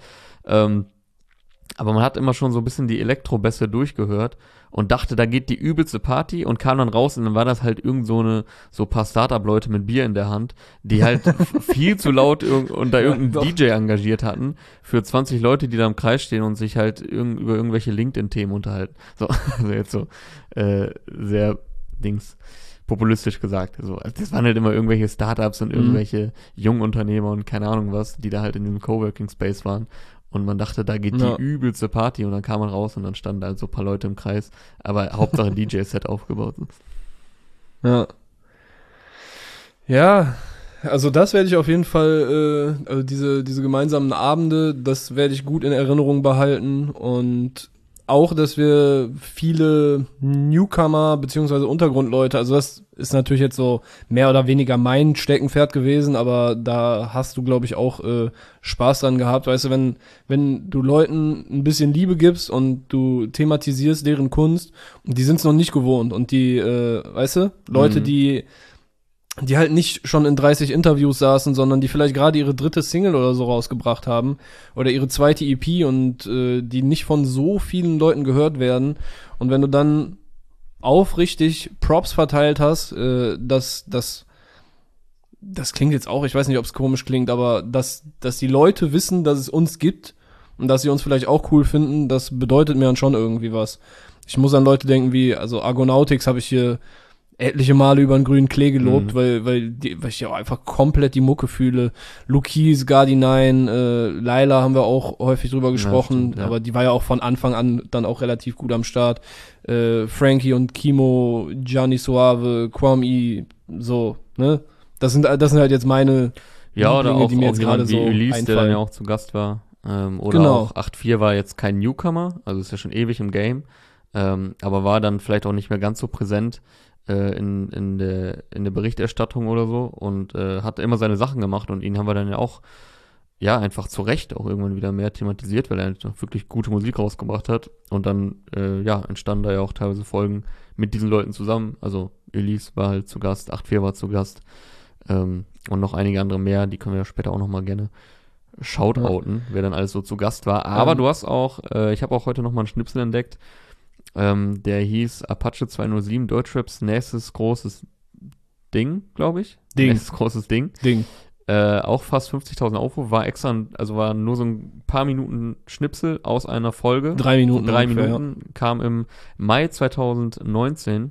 Aber man hat immer schon so ein bisschen die Elektrobässe durchgehört und dachte, da geht die übelste Party und kam dann raus und dann war das halt so paar Startup-Leute mit Bier in der Hand, die halt viel zu laut und da irgendeinen DJ engagiert hatten für 20 Leute, die da im Kreis stehen und sich halt über irgendwelche LinkedIn-Themen unterhalten. So, also jetzt so sehr populistisch gesagt. So, also das waren halt immer irgendwelche Startups und irgendwelche Jungunternehmer und keine Ahnung was, die da halt in dem Coworking Space waren. Und man dachte, da geht die übelste Party und dann kam man raus und dann standen halt so ein paar Leute im Kreis. Aber Hauptsache DJ-Set aufgebaut. Ja. Ja, also das werde ich auf jeden Fall, also diese gemeinsamen Abende, das werde ich gut in Erinnerung behalten. Und auch, dass wir viele Newcomer beziehungsweise Untergrundleute, also das ist natürlich jetzt so mehr oder weniger mein Steckenpferd gewesen, aber da hast du, glaube ich, auch Spaß dran gehabt. Weißt du, wenn du Leuten ein bisschen Liebe gibst und du thematisierst deren Kunst, und die sind es noch nicht gewohnt und die, weißt du, Leute, die halt nicht schon in 30 Interviews saßen, sondern die vielleicht gerade ihre 3. Single oder so rausgebracht haben oder ihre 2. EP und die nicht von so vielen Leuten gehört werden. Und wenn du dann aufrichtig Props verteilt hast, das klingt jetzt auch, ich weiß nicht, ob es komisch klingt, aber dass die Leute wissen, dass es uns gibt und dass sie uns vielleicht auch cool finden, das bedeutet mir dann schon irgendwie was. Ich muss an Leute denken wie, also Argonautics habe ich hier etliche Male über den grünen Klee gelobt, weil ich ja auch einfach komplett die Mucke fühle. Lukis, Gardi9, Laila haben wir auch häufig drüber gesprochen, stimmt, ja. aber die war ja auch von Anfang an dann auch relativ gut am Start. Frankie und Kimo, Gianni Suave, Kwame, so, ne? Das sind halt jetzt meine ja, oder Lieblinge, auch, die mir auch jetzt gerade so Elise, einfallen. der dann ja auch zu Gast war. Oder Genau. auch 8.4 war jetzt kein Newcomer, also ist ja schon ewig im Game, aber war dann vielleicht auch nicht mehr ganz so präsent in der Berichterstattung oder so und hat immer seine Sachen gemacht und ihn haben wir dann ja auch einfach zu Recht auch irgendwann wieder mehr thematisiert, weil er einfach wirklich gute Musik rausgebracht hat und dann entstanden da ja auch teilweise Folgen mit diesen Leuten zusammen, also Elise war halt zu Gast, 8.4 war zu Gast und noch einige andere mehr, die können wir ja später auch nochmal gerne shoutouten, wer dann alles so zu Gast war, aber du hast auch, ich habe auch heute nochmal einen Schnipsel entdeckt, der hieß Apache 207, Deutschraps nächstes großes Ding, glaube ich. Nächstes großes Ding. Auch fast 50.000 Aufrufe, war nur so ein paar Minuten Schnipsel aus einer Folge. 3 Minuten. 3 Minuten, kam im Mai 2019.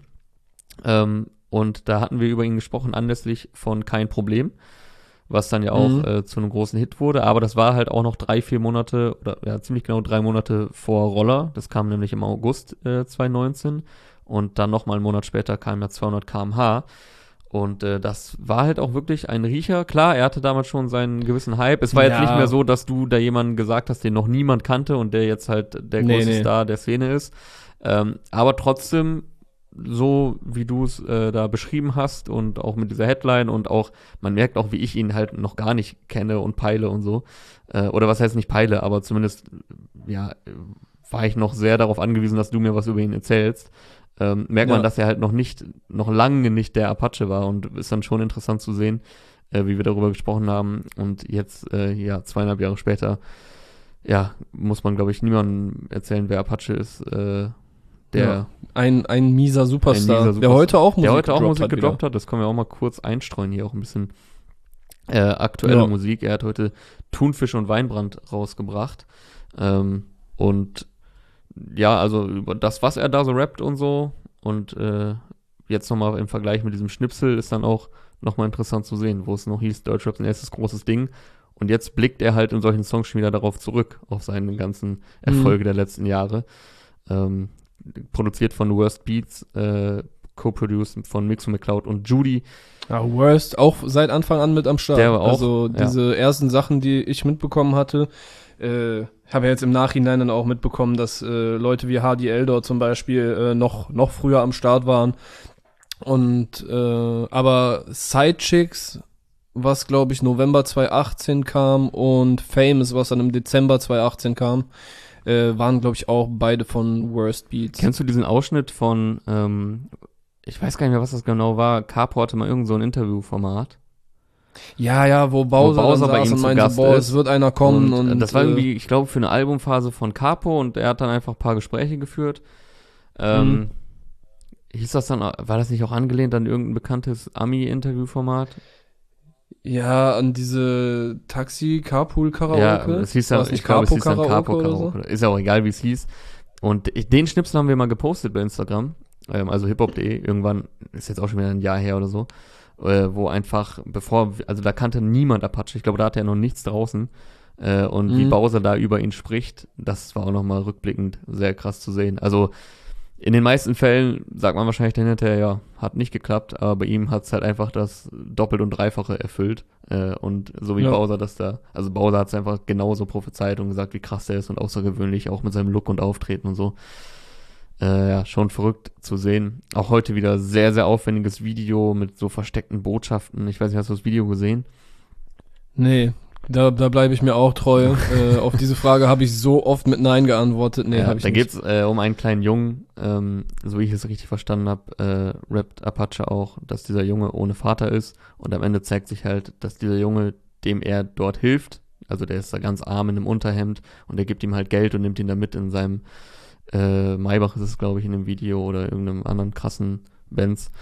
Und da hatten wir über ihn gesprochen, anlässlich von Kein Problem, was dann ja auch zu einem großen Hit wurde. Aber das war halt auch noch 3-4 Monate, oder ja, ziemlich genau 3 Monate vor Roller. Das kam nämlich im August 2019. Und dann nochmal einen Monat später kam ja 200 km/h. Und das war halt auch wirklich ein Riecher. Klar, er hatte damals schon seinen gewissen Hype. Es war jetzt nicht mehr so, dass du da jemanden gesagt hast, den noch niemand kannte und der jetzt halt der größte Star der Szene ist. Aber trotzdem, so wie du es da beschrieben hast und auch mit dieser Headline und auch, man merkt auch, wie ich ihn halt noch gar nicht kenne und peile und so. Oder was heißt nicht peile, aber zumindest, war ich noch sehr darauf angewiesen, dass du mir was über ihn erzählst. Merkt man, dass er halt noch lange nicht der Apache war und ist dann schon interessant zu sehen, wie wir darüber gesprochen haben und jetzt, 2,5 Jahre später, muss man, glaube ich, niemandem erzählen, wer Apache ist, ein mieser Superstar, der heute auch Musik gedroppt hat. Das können wir auch mal kurz einstreuen, hier auch ein bisschen aktuelle Musik. Er hat heute Thunfisch und Weinbrand rausgebracht und also über das, was er da so rappt und so und jetzt nochmal im Vergleich mit diesem Schnipsel ist dann auch nochmal interessant zu sehen, wo es noch hieß, Deutschrap ein erstes großes Ding und jetzt blickt er halt in solchen Songs schon wieder darauf zurück, auf seine ganzen Erfolge der letzten Jahre. Produziert von Worst Beats, co-produced von Mixo McCloud und Judy. Ja, Worst auch seit Anfang an mit am Start. Der war auch, also diese ersten Sachen, die ich mitbekommen hatte, habe jetzt im Nachhinein dann auch mitbekommen, dass Leute wie Hardy Eldor zum Beispiel noch früher am Start waren. Und aber Sidechicks, was glaube ich November 2018 kam und Famous, was dann im Dezember 2018 kam, waren, glaube ich, auch beide von Worst Beats. Kennst du diesen Ausschnitt von, ich weiß gar nicht mehr, was das genau war, Capo hatte mal irgend so ein Interviewformat. Ja, wo Bowser bei ihm und zu meinte, Gast boah, ist. es wird einer kommen. Und das war irgendwie, ich glaube, für eine Albumphase von Capo und er hat dann einfach ein paar Gespräche geführt. Hieß das dann, war das nicht auch angelehnt an irgendein bekanntes Ami-Interviewformat? Ja, an diese Taxi-Carpool-Karaoke. Ja, es hieß dann, ich glaube, es hieß dann Capo-Karaoke. Ist ja auch egal, wie es hieß. Und den Schnipsel haben wir mal gepostet bei Instagram. also hiphop.de, irgendwann, ist jetzt auch schon wieder ein Jahr her oder so, wo einfach, also da kannte niemand Apache, ich glaube, da hatte er noch nichts draußen. Und wie Bowser da über ihn spricht, das war auch nochmal rückblickend sehr krass zu sehen. Also in den meisten Fällen sagt man wahrscheinlich dann hinterher, ja, hat nicht geklappt, aber bei ihm hat es halt einfach das Doppelt- und Dreifache erfüllt. Und so wie Bowser also Bowser hat es einfach genauso prophezeit und gesagt, wie krass der ist und außergewöhnlich, auch mit seinem Look und Auftreten und so. Ja, schon verrückt zu sehen. Auch heute wieder sehr, sehr aufwendiges Video mit so versteckten Botschaften. Ich weiß nicht, hast du das Video gesehen? Nee. Da bleibe ich mir auch treu. Auf diese Frage habe ich so oft mit Nein geantwortet. Nee, habe ich nicht. Da geht's um einen kleinen Jungen, so wie ich es richtig verstanden habe, rappt Apache auch, dass dieser Junge ohne Vater ist. Und am Ende zeigt sich halt, dass dieser Junge, dem er dort hilft, also der ist da ganz arm in einem Unterhemd und der gibt ihm halt Geld und nimmt ihn da mit in seinem Maybach ist es, glaube ich, in dem Video oder irgendeinem anderen krassen Benz.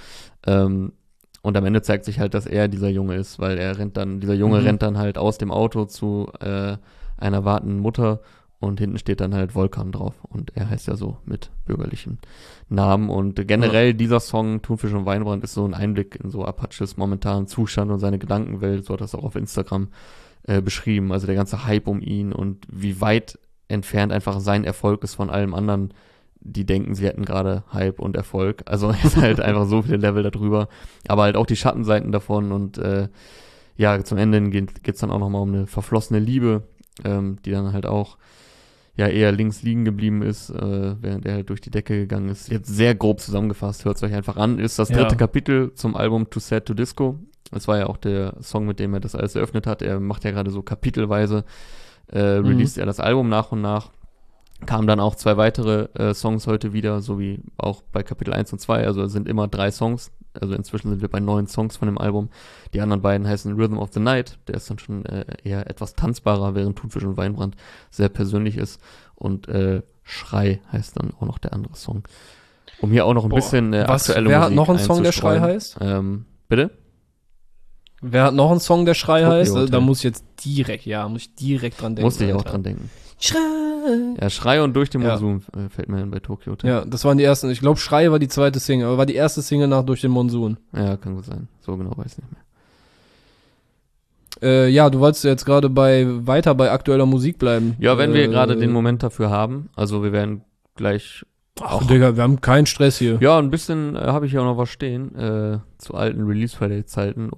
Und am Ende zeigt sich halt, dass er dieser Junge ist, weil dieser Junge rennt dann halt aus dem Auto zu einer wartenden Mutter und hinten steht dann halt Volkan drauf. Und er heißt ja so mit bürgerlichem Namen. Und generell dieser Song, Thunfisch und Weinbrand, ist so ein Einblick in so Apaches momentanen Zustand und seine Gedankenwelt. So hat das auch auf Instagram beschrieben. Also der ganze Hype um ihn und wie weit entfernt einfach sein Erfolg ist von allem anderen, die denken, sie hätten gerade Hype und Erfolg. Also ist halt einfach so viele Level darüber. Aber halt auch die Schattenseiten davon und ja, zum Ende geht's dann auch nochmal um eine verflossene Liebe, die dann halt auch ja eher links liegen geblieben ist, während er halt durch die Decke gegangen ist. Jetzt sehr grob zusammengefasst, hört es euch einfach an. Ist das dritte Kapitel zum Album Too Sad to Disco. Das war ja auch der Song, mit dem er das alles eröffnet hat. Er macht ja gerade so kapitelweise, released er das Album nach und nach. Kamen dann auch 2 weitere Songs heute wieder, so wie auch bei Kapitel 1 und 2. Also es sind immer 3 Songs. Also inzwischen sind wir bei 9 Songs von dem Album. Die anderen beiden heißen Rhythm of the Night. Der ist dann schon eher etwas tanzbarer, während Thunfisch und Weinbrand sehr persönlich ist. Und Schrei heißt dann auch noch der andere Song. Um hier auch noch ein bisschen aktuelle Musik wer hat noch einen Song, der Schrei heißt? Bitte? Wer hat noch einen Song, der Schrei heißt? Hotel. Da muss ich jetzt direkt dran denken. Musste ich auch dran denken. Schrei! Ja, Schrei und Durch den Monsun fällt mir hin bei Tokyo Hotel. Ja, das waren die ersten. Ich glaube, Schrei war die zweite Single, aber war die erste Single nach Durch den Monsun. Ja, kann gut sein. So genau weiß ich nicht mehr. Ja, du wolltest jetzt gerade weiter bei aktueller Musik bleiben. Ja, wenn wir gerade den Moment dafür haben. Also wir werden gleich Ach, Digga, wir haben keinen Stress hier. Ja, ein bisschen habe ich ja auch noch was stehen zu alten Release Friday Zeiten.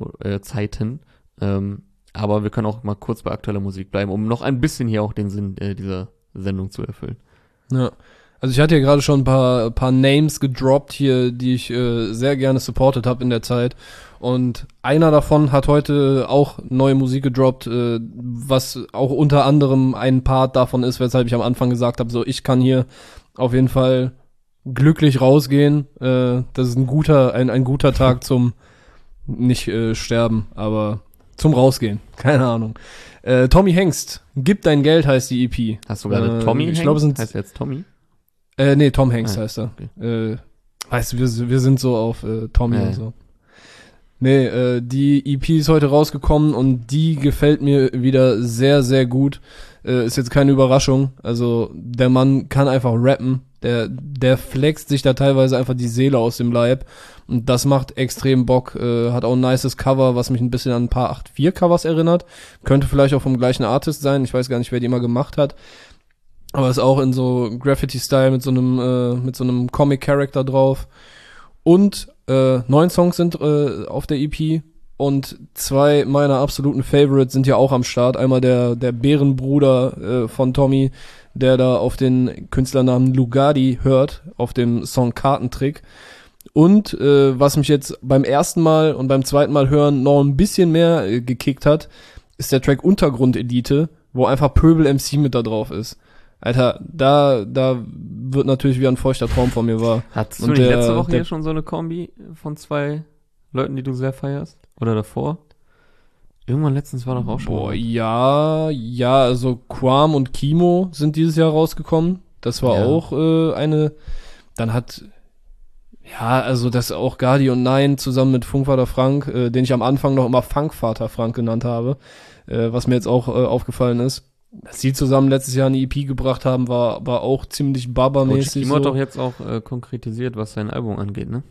Aber wir können auch mal kurz bei aktueller Musik bleiben, um noch ein bisschen hier auch den Sinn dieser Sendung zu erfüllen. Ja, also ich hatte ja gerade schon ein paar Names gedroppt hier, die ich sehr gerne supportet habe in der Zeit. Und einer davon hat heute auch neue Musik gedroppt, was auch unter anderem ein Part davon ist, weshalb ich am Anfang gesagt habe, so ich kann hier auf jeden Fall glücklich rausgehen. Das ist ein guter Tag zum nicht sterben, aber zum Rausgehen. Keine Ahnung. Tommy Hengst, Gib dein Geld heißt die EP. Hast du gerade Tommy Hengst? Ich glaube, heißt jetzt Tommy? Nee, Tom Hengst heißt er. Okay. Weißt du, wir sind so auf Tommy und so. Nee, die EP ist heute rausgekommen und die gefällt mir wieder sehr, sehr gut. Ist jetzt keine Überraschung. Also der Mann kann einfach rappen. Der flext sich da teilweise einfach die Seele aus dem Leib. Und das macht extrem Bock. Hat auch ein nices Cover, was mich ein bisschen an ein paar 8-4-Covers erinnert. Könnte vielleicht auch vom gleichen Artist sein. Ich weiß gar nicht, wer die immer gemacht hat. Aber ist auch in so Graffiti-Style mit so einem Comic-Character drauf. Und 9 Songs sind auf der EP. Und 2 meiner absoluten Favorites sind ja auch am Start. Einmal der Bärenbruder von Tommy, der da auf den Künstlernamen Lugardi hört, auf dem Song Kartentrick. Und was mich jetzt beim ersten Mal und beim zweiten Mal hören noch ein bisschen mehr gekickt hat, ist der Track Untergrundelite, wo einfach Pöbel MC mit da drauf ist. Alter, da wird natürlich wie ein feuchter Traum von mir wahr. Hattest du nicht letzte Woche hier schon so eine Kombi von 2 Leuten, die du sehr feierst? Oder davor? Irgendwann letztens war doch auch schon. Boah, ja, also Quam und Kimo sind dieses Jahr rausgekommen. Das war auch eine. Dann hat, also das auch Gardi und Nein zusammen mit Funkvater Frank, den ich am Anfang noch immer Funkvater Frank genannt habe, was mir jetzt auch aufgefallen ist. dass sie zusammen letztes Jahr eine EP gebracht haben, war auch ziemlich Baba-mäßig. Kimo hat doch jetzt auch konkretisiert, was sein Album angeht, ne?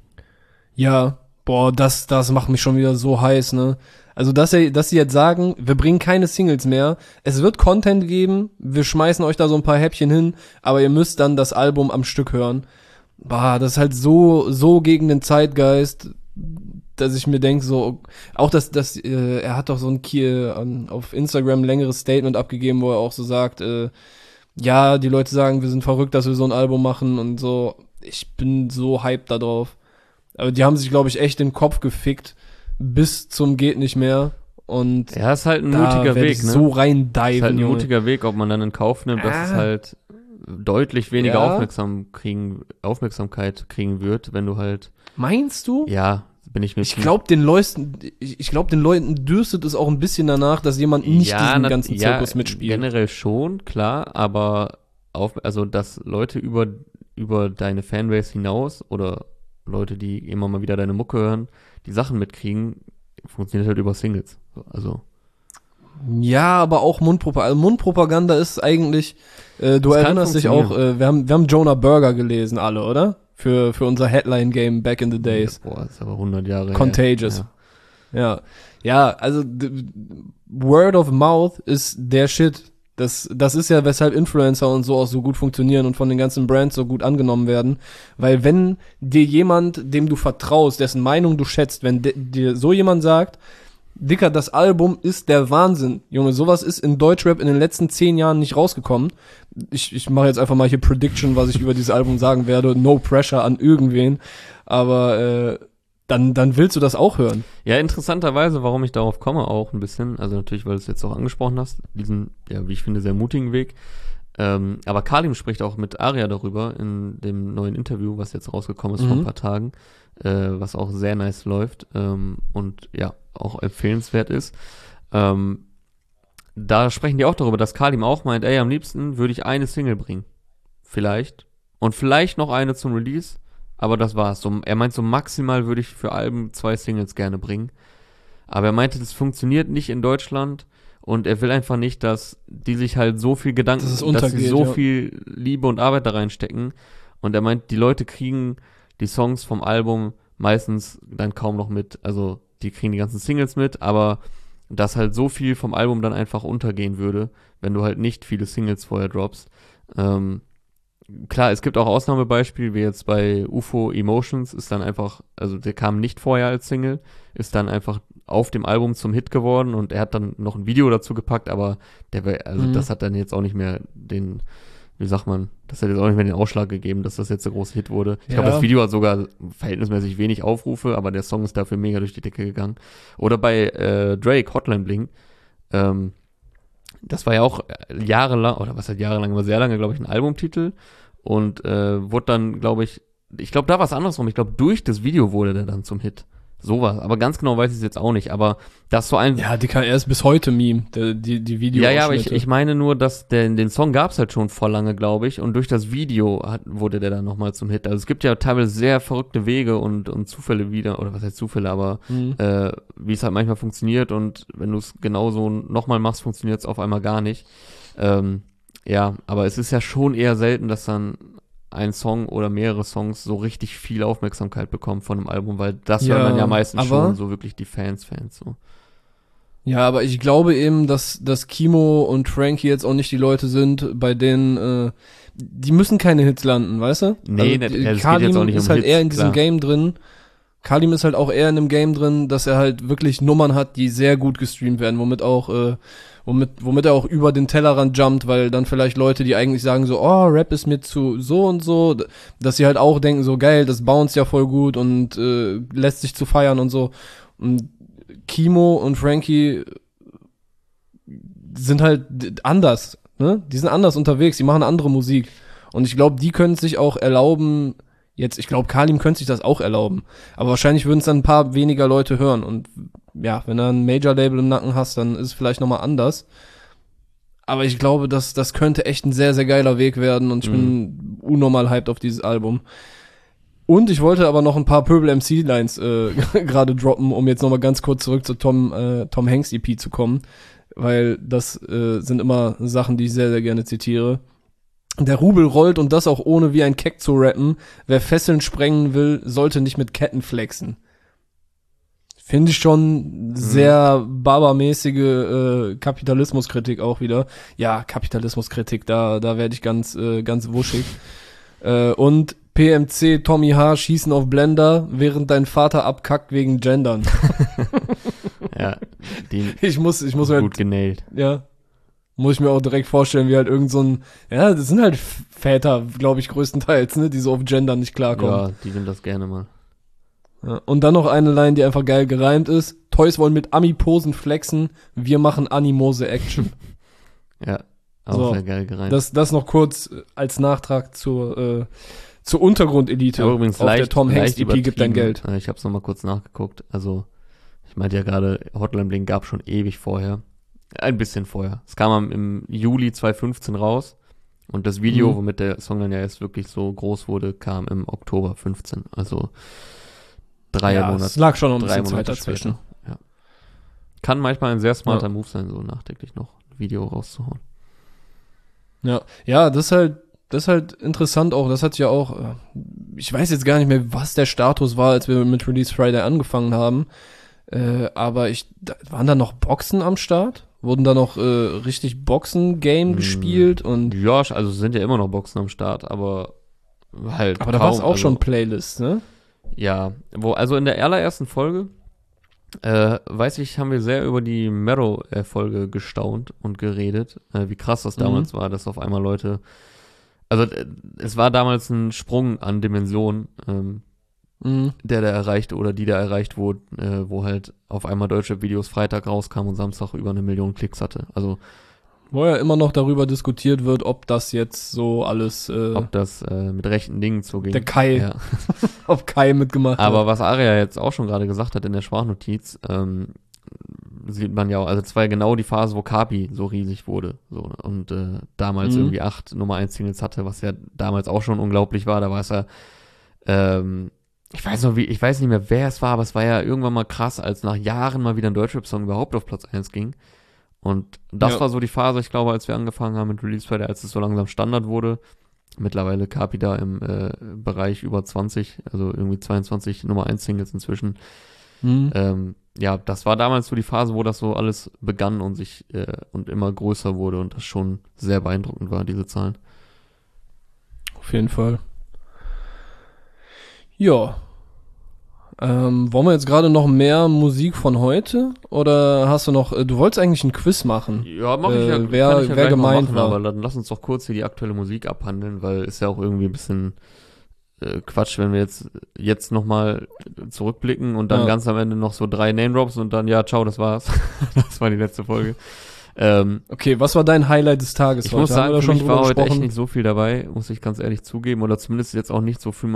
Ja, boah, das macht mich schon wieder so heiß, ne? Also, dass sie jetzt sagen, wir bringen keine Singles mehr, es wird Content geben, wir schmeißen euch da so ein paar Häppchen hin, aber ihr müsst dann das Album am Stück hören. Bah, das ist halt so gegen den Zeitgeist, dass ich mir denke, so, auch er hat doch so auf Instagram ein längeres Statement abgegeben, wo er auch so sagt, ja, die Leute sagen, wir sind verrückt, dass wir so ein Album machen und so. Ich bin so hyped da drauf. Aber die haben sich, glaube ich, echt den Kopf gefickt, bis zum geht nicht mehr. Und ja, ist halt ein mutiger Weg, ne? So rein diven, ist halt ein mutiger Weg, ob man dann in Kauf nimmt, dass es halt deutlich weniger Aufmerksamkeit kriegen wird, wenn du halt. Meinst du? Ja, bin ich mir. Ich glaube, den Leuten dürstet es auch ein bisschen danach, dass jemand nicht diesen ganzen Zirkus mitspielt. Generell schon, klar, aber also dass Leute über deine Fanbase hinaus oder Leute, die immer mal wieder deine Mucke hören, die Sachen mitkriegen, funktioniert halt über Singles. Also. Ja, aber auch Mundpropaganda. Also Mundpropaganda ist eigentlich, du erinnerst dich auch, wir haben Jonah Berger gelesen, alle, oder? Für unser Headline-Game back in the days. Boah, das ist aber 100 Jahre Contagious. Ja. Ja, also Word of Mouth ist der Shit. Das ist ja, weshalb Influencer und so auch so gut funktionieren und von den ganzen Brands so gut angenommen werden. Weil wenn dir jemand, dem du vertraust, dessen Meinung du schätzt, wenn dir so jemand sagt, Dicker, das Album ist der Wahnsinn. Junge, sowas ist in Deutschrap in den letzten 10 Jahren nicht rausgekommen. Ich mache jetzt einfach mal hier Prediction, was ich über dieses Album sagen werde. No pressure an irgendwen. Aber dann willst du das auch hören. Ja, interessanterweise, warum ich darauf komme, auch ein bisschen, also natürlich, weil du es jetzt auch angesprochen hast, diesen, ja, wie ich finde, sehr mutigen Weg. Aber Kalim spricht auch mit Aria darüber in dem neuen Interview, was jetzt rausgekommen ist vor ein paar Tagen, was auch sehr nice läuft und ja, auch empfehlenswert ist. Da sprechen die auch darüber, dass Kalim auch meint, ey, am liebsten würde ich eine Single bringen. Vielleicht. Und vielleicht noch eine zum Release. Aber das war's. So, er meint, so maximal würde ich für Alben 2 Singles gerne bringen. Aber er meinte, das funktioniert nicht in Deutschland und er will einfach nicht, dass die sich halt so viel Gedanken, dass sie so viel Liebe und Arbeit da reinstecken. Und er meint, die Leute kriegen die Songs vom Album meistens dann kaum noch mit. Also die kriegen die ganzen Singles mit, aber dass halt so viel vom Album dann einfach untergehen würde, wenn du halt nicht viele Singles vorher droppst. Klar, es gibt auch Ausnahmebeispiele, wie jetzt bei UFO Emotions, ist dann einfach, also der kam nicht vorher als Single, ist dann einfach auf dem Album zum Hit geworden und er hat dann noch ein Video dazu gepackt, aber das hat dann jetzt auch nicht mehr das hat jetzt auch nicht mehr den Ausschlag gegeben, dass das jetzt der große Hit wurde. Ich glaube, das Video hat sogar verhältnismäßig wenig Aufrufe, aber der Song ist dafür mega durch die Decke gegangen. Oder bei Drake, Hotline Bling, das war ja auch jahrelang, oder was heißt jahrelang, aber sehr lange, glaube ich, ein Albumtitel und wurde dann, glaube ich, da war es andersrum. Ich glaube, durch das Video wurde der dann zum Hit. Sowas. Aber ganz genau weiß ich es jetzt auch nicht. Aber das so ein... Ja, er ist bis heute Meme, die Video. Ja, aber ich meine nur, dass den Song gab es halt schon vor lange, glaube ich. Und durch das Video wurde der dann nochmal zum Hit. Also es gibt ja teilweise sehr verrückte Wege und Zufälle wieder, oder was heißt Zufälle, aber wie es halt manchmal funktioniert. Und wenn du es genauso nochmal machst, funktioniert es auf einmal gar nicht. Ja, aber es ist ja schon eher selten, dass dann ein Song oder mehrere Songs so richtig viel Aufmerksamkeit bekommen von einem Album, weil das hören dann ja meistens schon so wirklich die Fans so. Ja, aber ich glaube eben, dass Kimo und Frankie jetzt auch nicht die Leute sind, bei denen die müssen keine Hits landen, weißt du? Nee, also, Kalim jetzt auch nicht ist halt Hits, eher in diesem Game drin. Kalim ist halt auch eher in einem Game drin, dass er halt wirklich Nummern hat, die sehr gut gestreamt werden, womit er auch über den Tellerrand jumpt, weil dann vielleicht Leute, die eigentlich sagen so, oh, Rap ist mir zu so und so, dass sie halt auch denken so, geil, das bounced ja voll gut und lässt sich zu feiern und so. Und Kimo und Frankie sind halt anders, ne? Die sind anders unterwegs, die machen andere Musik. Und ich glaube, die können es sich auch erlauben, ich glaube, Kalim könnte sich das auch erlauben. Aber wahrscheinlich würden es dann ein paar weniger Leute hören. Und ja, wenn du ein Major-Label im Nacken hast, dann ist es vielleicht nochmal anders. Aber ich glaube, das könnte echt ein sehr, sehr geiler Weg werden. Und ich bin unnormal hyped auf dieses Album. Und ich wollte aber noch ein paar Purple MC-Lines gerade droppen, um jetzt nochmal ganz kurz zurück zu Tom Hanks EP zu kommen. weil das sind immer Sachen, die ich sehr, sehr gerne zitiere. Der Rubel rollt und das auch ohne wie ein Keck zu rappen. Wer Fesseln sprengen will, sollte nicht mit Ketten flexen. Finde ich schon sehr barbarmäßige Kapitalismuskritik auch wieder. Ja, Kapitalismuskritik, da werde ich ganz wuschig. Und PMC, Tommy H. schießen auf Blender, während dein Vater abkackt wegen Gendern. Ja, ich muss gut halt, genäht. ja, muss ich mir auch direkt vorstellen, wie halt irgend so ein, ja, das sind halt Väter, glaube ich, größtenteils, ne, die so auf Gendern nicht klarkommen. Ja, die sind das gerne mal. Ja, und dann noch eine Line, die einfach geil gereimt ist. Toys wollen mit Ami-Posen flexen, wir machen Animose-Action. Ja, auch So, sehr geil gereimt. Das noch kurz als Nachtrag zur Untergrundelite. Aber übrigens auf der Tom Hanks EP gibt dein übertrieben. Geld. Ich habe es nochmal kurz nachgeguckt. Also, ich meinte ja gerade, Hotline Bling gab schon ewig vorher. Ein bisschen vorher. Es kam im Juli 2015 raus. Und das Video, womit der Song dann ja erst wirklich so groß wurde, kam im Oktober 15. Also 3 Monate. Es lag schon noch ein 3 bisschen Zeit Monate dazwischen. später. Ja. Kann manchmal ein sehr smarter Move sein, so nachträglich noch ein Video rauszuhauen. Ja, das ist halt interessant auch. Das hat ja auch, ich weiß jetzt gar nicht mehr, was der Status war, als wir mit Release Friday angefangen haben. Aber waren da noch Boxen am Start? Wurden da noch richtig Boxen-Game gespielt? Und Ja, also es sind ja immer noch Boxen am Start, aber halt aber da war es auch schon Playlist, ne? Ja, also in der allerersten Folge, weiß ich, haben wir sehr über die Marrow-Folge gestaunt und geredet, wie krass das damals war, dass auf einmal Leute, also es war damals ein Sprung an Dimensionen, der da erreicht oder die da erreicht wurde, wo halt auf einmal Deutschrap-Videos Freitag rauskamen und Samstag über 1 Million Klicks hatte. Also wo ja immer noch darüber diskutiert wird, ob das jetzt so alles ob das mit rechten Dingen zuging. der Kai, Ja. ob Kai mitgemacht hat. Aber was Aria jetzt auch schon gerade gesagt hat in der Sprachnotiz, sieht man ja auch, also es war ja genau die Phase, wo Kapi so riesig wurde. So, und damals irgendwie 8 Nummer 1 Singles hatte, was ja damals auch schon unglaublich war. Da war es ja, ich weiß nicht mehr, wer es war, aber es war ja irgendwann mal krass, als nach Jahren mal wieder ein Deutschrap-Song überhaupt auf Platz 1 ging. Und das war so die Phase, ich glaube, als wir angefangen haben mit Release Friday, als es so langsam Standard wurde. Mittlerweile Kapi da im Bereich über 20, also irgendwie 22 Nummer 1 Singles inzwischen. Ja, das war damals so die Phase, wo das so alles begann und sich und immer größer wurde und das schon sehr beeindruckend war, diese Zahlen. Auf jeden Fall. Ja. Wollen wir jetzt gerade noch mehr Musik von heute? Oder hast du noch, du wolltest eigentlich ein Quiz machen? Ja, mach ich ja, wer kann ich ja wer gleich mal gemeint machen, war. aber dann lass uns doch kurz hier die aktuelle Musik abhandeln, weil ist ja auch irgendwie ein bisschen Quatsch, wenn wir jetzt nochmal zurückblicken und dann ganz am Ende noch so 3 Name-Drops und dann, ja, ciao, das war's. Das war die letzte Folge. Okay, was war dein Highlight des Tages? Ich muss sagen, für mich war heute echt gesprochen? nicht so viel dabei, muss ich ganz ehrlich zugeben, oder zumindest jetzt auch nicht so viel,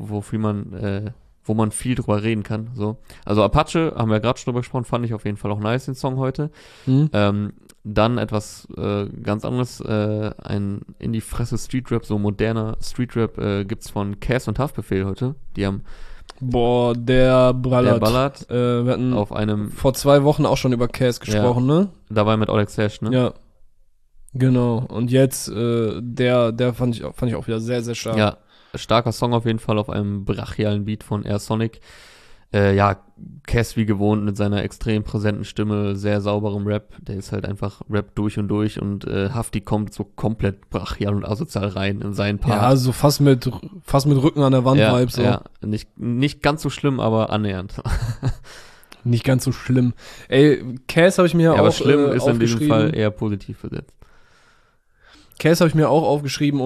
wo man viel drüber reden kann. So. Also Apache, haben wir gerade schon drüber gesprochen, fand ich auf jeden Fall auch nice, den Song heute. Dann etwas ganz anderes, ein in die Fresse Streetrap, so moderner Streetrap gibt's von Cass und Haftbefehl heute. Die haben Boah, der ballert. Wir hatten auf einem, vor 2 Wochen auch schon über Cass gesprochen, ne? dabei mit Oleg Sash, ne? Ja. Genau. Und jetzt, der fand ich auch wieder sehr, sehr stark. Ja, starker Song auf jeden Fall auf einem brachialen Beat von Air Sonic. Cass wie gewohnt mit seiner extrem präsenten Stimme, sehr sauberem Rap. Der ist halt einfach Rap durch und Hafti kommt so komplett brachial und asozial rein in seinen Part. Ja, also fast mit Rücken an der Wand Vibes. So. Ja, nicht ganz so schlimm, aber annähernd. Nicht ganz so schlimm. Ey, Cass habe ich mir auch aber schlimm ist in diesem aufgeschrieben. Fall eher positiv besetzt. Cass habe ich mir auch aufgeschrieben,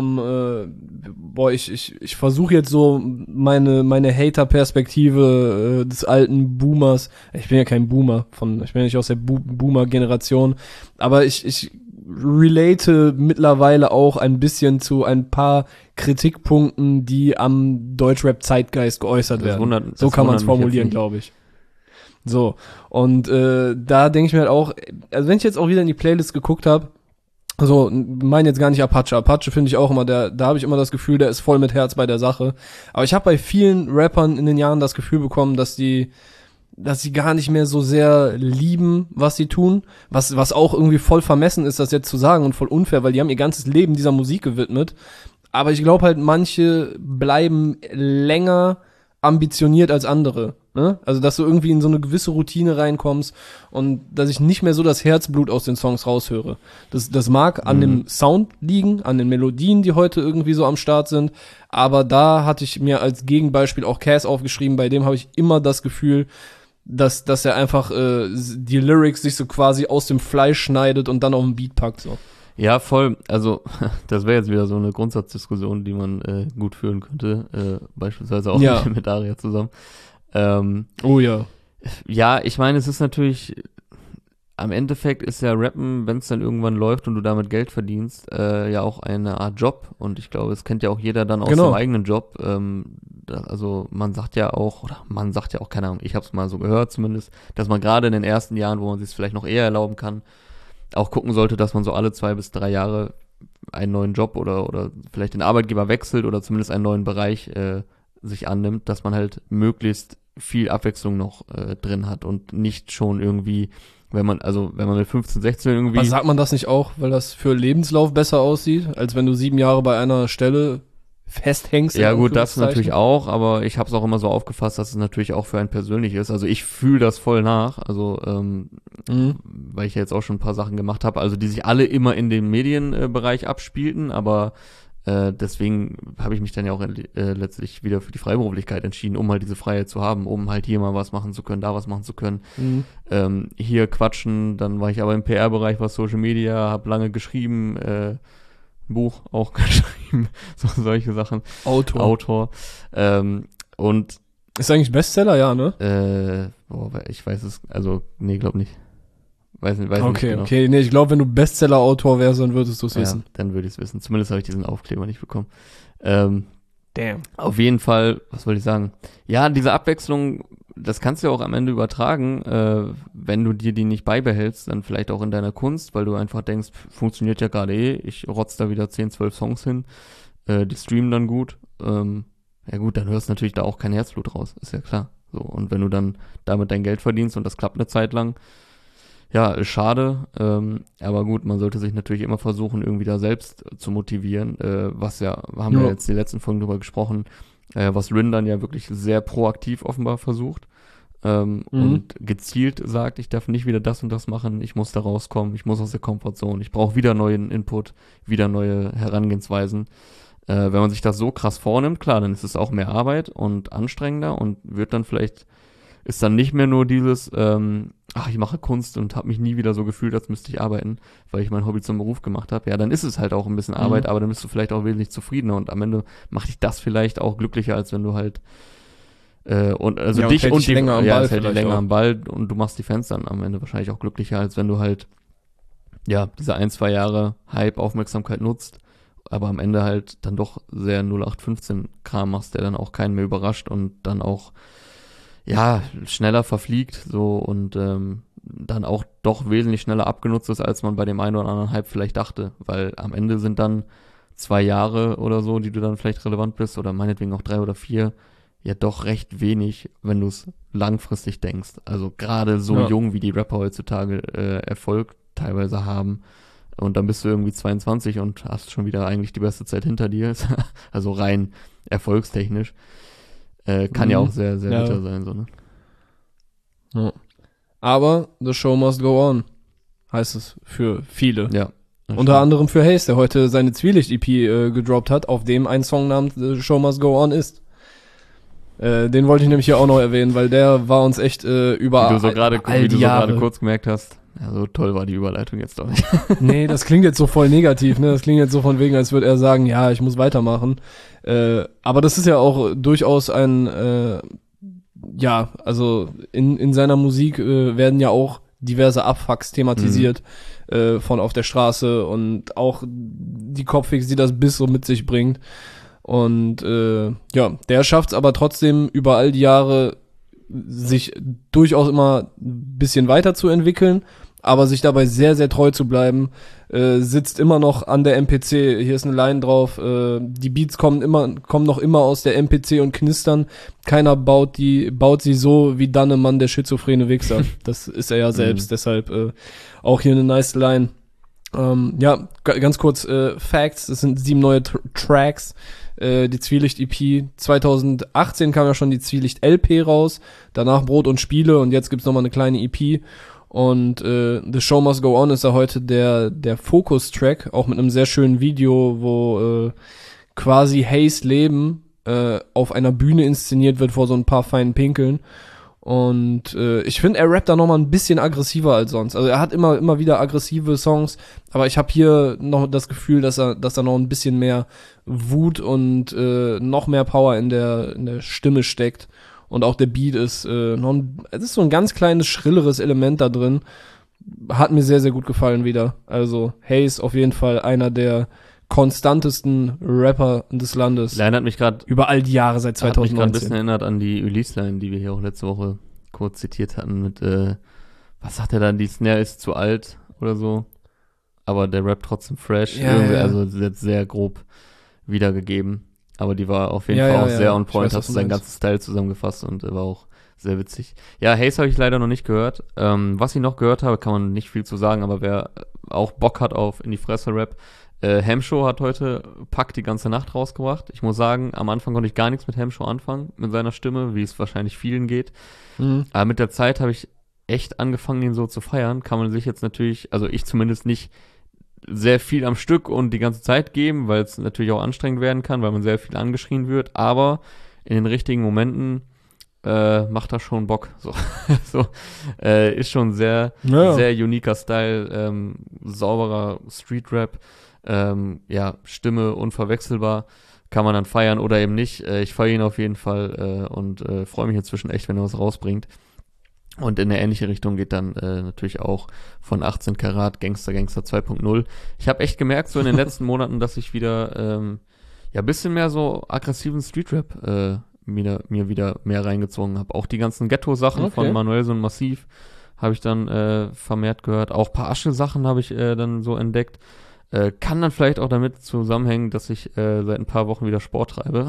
ich versuche jetzt so meine Hater-Perspektive des alten Boomers. Ich bin ja kein Boomer, ich bin ja nicht aus der Boomer-Generation, aber ich relate mittlerweile auch ein bisschen zu ein paar Kritikpunkten, die am Deutschrap-Zeitgeist geäußert werden. So kann man es formulieren, glaube ich. So, und da denke ich mir halt auch, also wenn ich jetzt auch wieder in die Playlist geguckt habe, so, meine jetzt gar nicht Apache. Apache finde ich auch immer, da habe ich immer das Gefühl, der ist voll mit Herz bei der Sache. Aber ich habe bei vielen Rappern in den Jahren das Gefühl bekommen, dass die dass sie gar nicht mehr so sehr lieben, was sie tun, was auch irgendwie voll vermessen ist, das jetzt zu sagen und voll unfair, weil die haben ihr ganzes Leben dieser Musik gewidmet. Aber ich glaube halt, manche bleiben länger ambitioniert als andere, ne? Also, dass du irgendwie in so eine gewisse Routine reinkommst und dass ich nicht mehr so das Herzblut aus den Songs raushöre. Das mag an dem Sound liegen, an den Melodien, die heute irgendwie so am Start sind, aber da hatte ich mir als Gegenbeispiel auch Cass aufgeschrieben, bei dem habe ich immer das Gefühl, dass er einfach die Lyrics sich so quasi aus dem Fleisch schneidet und dann auf den Beat packt, so. Ja, voll. Also, das wäre jetzt wieder so eine Grundsatzdiskussion, die man gut führen könnte. Beispielsweise auch mit Aria zusammen. Oh ja. Ja, ich meine, es ist natürlich, am Endeffekt ist ja Rappen, wenn es dann irgendwann läuft und du damit Geld verdienst, ja auch eine Art Job. Und ich glaube, das kennt ja auch jeder dann aus seinem eigenen Job. Also man sagt ja auch, keine Ahnung, ich habe es mal so gehört zumindest, dass man gerade in den ersten Jahren, wo man sich es vielleicht noch eher erlauben kann, auch gucken sollte, dass man so alle 2 bis 3 Jahre einen neuen Job oder vielleicht den Arbeitgeber wechselt oder zumindest einen neuen Bereich sich annimmt, dass man halt möglichst viel Abwechslung noch drin hat und nicht schon irgendwie, wenn man mit 15, 16 irgendwie... Aber sagt man das nicht auch, weil das für Lebenslauf besser aussieht, als wenn du 7 Jahre bei einer Stelle festhängst? Ja gut, das natürlich auch, aber ich habe es auch immer so aufgefasst, dass es natürlich auch für einen persönlich ist. Also ich fühle das voll nach, also weil ich ja jetzt auch schon ein paar Sachen gemacht habe, also die sich alle immer in dem Medienbereich abspielten, aber deswegen habe ich mich dann ja auch letztlich wieder für die Freiberuflichkeit entschieden, um halt diese Freiheit zu haben, um halt hier mal was machen zu können, da was machen zu können. Hier quatschen, dann war ich aber im PR-Bereich, was Social Media, habe lange geschrieben, Buch auch geschrieben, solche Sachen. Autor. Und ist eigentlich Bestseller, ja, ne? Ich weiß es, also, nee, glaub nicht. Weiß nicht okay, genau. Okay, nee, ich glaube, wenn du Bestseller-Autor wärst, dann würdest du es wissen. Ja, dann würde ich es wissen. Zumindest habe ich diesen Aufkleber nicht bekommen. Damn. Auf jeden Fall, was wollte ich sagen? Ja, diese Abwechslung, das kannst du ja auch am Ende übertragen, wenn du dir die nicht beibehältst, dann vielleicht auch in deiner Kunst, weil du einfach denkst, funktioniert ja gerade ich rotz da wieder 10, 12 Songs hin, die streamen dann gut. Ja gut, dann hörst du natürlich da auch kein Herzblut raus, ist ja klar. So, und wenn du dann damit dein Geld verdienst und das klappt eine Zeit lang, ja, ist schade, aber gut, man sollte sich natürlich immer versuchen, irgendwie da selbst zu motivieren, was ja, haben wir jetzt die letzten Folgen drüber gesprochen, was Rin dann ja wirklich sehr proaktiv offenbar versucht und gezielt sagt, ich darf nicht wieder das und das machen, ich muss da rauskommen, ich muss aus der Comfortzone, ich brauche wieder neuen Input, wieder neue Herangehensweisen. Wenn man sich das so krass vornimmt, klar, dann ist es auch mehr Arbeit und anstrengender und wird dann vielleicht, ist dann nicht mehr nur dieses, ich mache Kunst und habe mich nie wieder so gefühlt, als müsste ich arbeiten, weil ich mein Hobby zum Beruf gemacht habe. Ja, dann ist es halt auch ein bisschen Arbeit, aber dann bist du vielleicht auch wesentlich zufriedener und am Ende macht dich das vielleicht auch glücklicher, als wenn du halt und also ja, dich und die länger am Ball, es hält dich länger am Ball und du machst die Fans dann am Ende wahrscheinlich auch glücklicher, als wenn du halt ja diese 1, 2 Jahre Hype, Aufmerksamkeit nutzt, aber am Ende halt dann doch sehr 0815 Kram machst, der dann auch keinen mehr überrascht und dann auch ja, schneller verfliegt so und dann auch doch wesentlich schneller abgenutzt ist, als man bei dem einen oder anderen Hype vielleicht dachte, weil am Ende sind dann 2 Jahre oder so, die du dann vielleicht relevant bist oder meinetwegen auch 3 oder 4, ja doch recht wenig, wenn du es langfristig denkst. Also gerade so jung, wie die Rapper heutzutage Erfolg teilweise haben und dann bist du irgendwie 22 und hast schon wieder eigentlich die beste Zeit hinter dir, also rein erfolgstechnisch. Kann ja auch sehr, sehr bitter sein, so, ne? Ja. Aber the show must go on, heißt es für viele. Ja. Unter anderem für Haze, der heute seine Zwielicht-EP gedroppt hat, auf dem ein Song namens The Show Must Go On ist. Den wollte ich nämlich hier auch noch erwähnen, weil der war uns echt über wie du so gerade kurz gemerkt hast. Ja, so toll war die Überleitung jetzt doch nicht. Nee, das klingt jetzt so voll negativ, ne? Das klingt jetzt so von wegen, als würde er sagen, ja, ich muss weitermachen. Aber das ist ja auch durchaus ein, also in seiner Musik werden ja auch diverse Abfucks thematisiert von auf der Straße und auch die Kopfhicks, die das Biss so mit sich bringt. Und der schafft es aber trotzdem über all die Jahre, sich durchaus immer ein bisschen weiterzuentwickeln, aber sich dabei sehr, sehr treu zu bleiben, sitzt immer noch an der MPC, hier ist eine Line drauf, die Beats kommen noch immer aus der MPC und knistern, keiner baut sie so wie Dannemann, der schizophrene Wichser, das ist er ja selbst, deshalb auch hier eine nice Line. Ja, ganz kurz, Facts, das sind 7 neue Tracks, die Zwielicht-EP, 2018 kam ja schon die Zwielicht-LP raus, danach Brot und Spiele und jetzt gibt's nochmal eine kleine EP. Und The Show Must Go On ist ja heute der Fokus-Track, auch mit einem sehr schönen Video, wo quasi Hays Leben auf einer Bühne inszeniert wird vor so ein paar feinen Pinkeln. Und ich finde, er rappt da nochmal ein bisschen aggressiver als sonst. Also er hat immer wieder aggressive Songs, aber ich habe hier noch das Gefühl, dass da noch ein bisschen mehr Wut und noch mehr Power in der Stimme steckt. Und auch der Beat ist es ist so ein ganz kleines, schrilleres Element da drin. Hat mir sehr, sehr gut gefallen wieder. Also Hays auf jeden Fall einer der konstantesten Rapper des Landes. Line hat mich gerade über all die Jahre seit 2019. Hat mich gerade ein bisschen erinnert an die Ulysse-Line, die wir hier auch letzte Woche kurz zitiert hatten mit, was sagt er dann, die Snare ist zu alt oder so. Aber der Rap trotzdem fresh. Ja, ja. Also jetzt sehr grob wiedergegeben. Aber die war auf jeden Fall auch sehr on point, hat seinen ganzen Style zusammengefasst und war auch sehr witzig. Ja, Hays habe ich leider noch nicht gehört. Was ich noch gehört habe, kann man nicht viel zu sagen, aber wer auch Bock hat auf In die Fresse Rap, Hamshow hat heute Pack die ganze Nacht rausgebracht. Ich muss sagen, am Anfang konnte ich gar nichts mit Hamshow anfangen, mit seiner Stimme, wie es wahrscheinlich vielen geht. Aber mit der Zeit habe ich echt angefangen, ihn so zu feiern. Kann man sich jetzt natürlich, also ich zumindest nicht sehr viel am Stück und die ganze Zeit geben, weil es natürlich auch anstrengend werden kann, weil man sehr viel angeschrien wird, aber in den richtigen Momenten macht das schon Bock. So, ist schon sehr uniker Style, sauberer Street-Rap, Stimme unverwechselbar, kann man dann feiern oder eben nicht. Ich feiere ihn auf jeden Fall und freue mich inzwischen echt, wenn er was rausbringt. Und in eine ähnliche Richtung geht dann natürlich auch von 18 Karat Gangster 2.0. Ich habe echt gemerkt, so in den letzten Monaten, dass ich wieder ein bisschen mehr so aggressiven Streetrap mir wieder mehr reingezogen habe. Auch die ganzen Ghetto-Sachen von Manuelsen und Massiv habe ich dann vermehrt gehört. Auch ein paar Asche-Sachen habe ich dann so entdeckt. Kann dann vielleicht auch damit zusammenhängen, dass ich seit ein paar Wochen wieder Sport treibe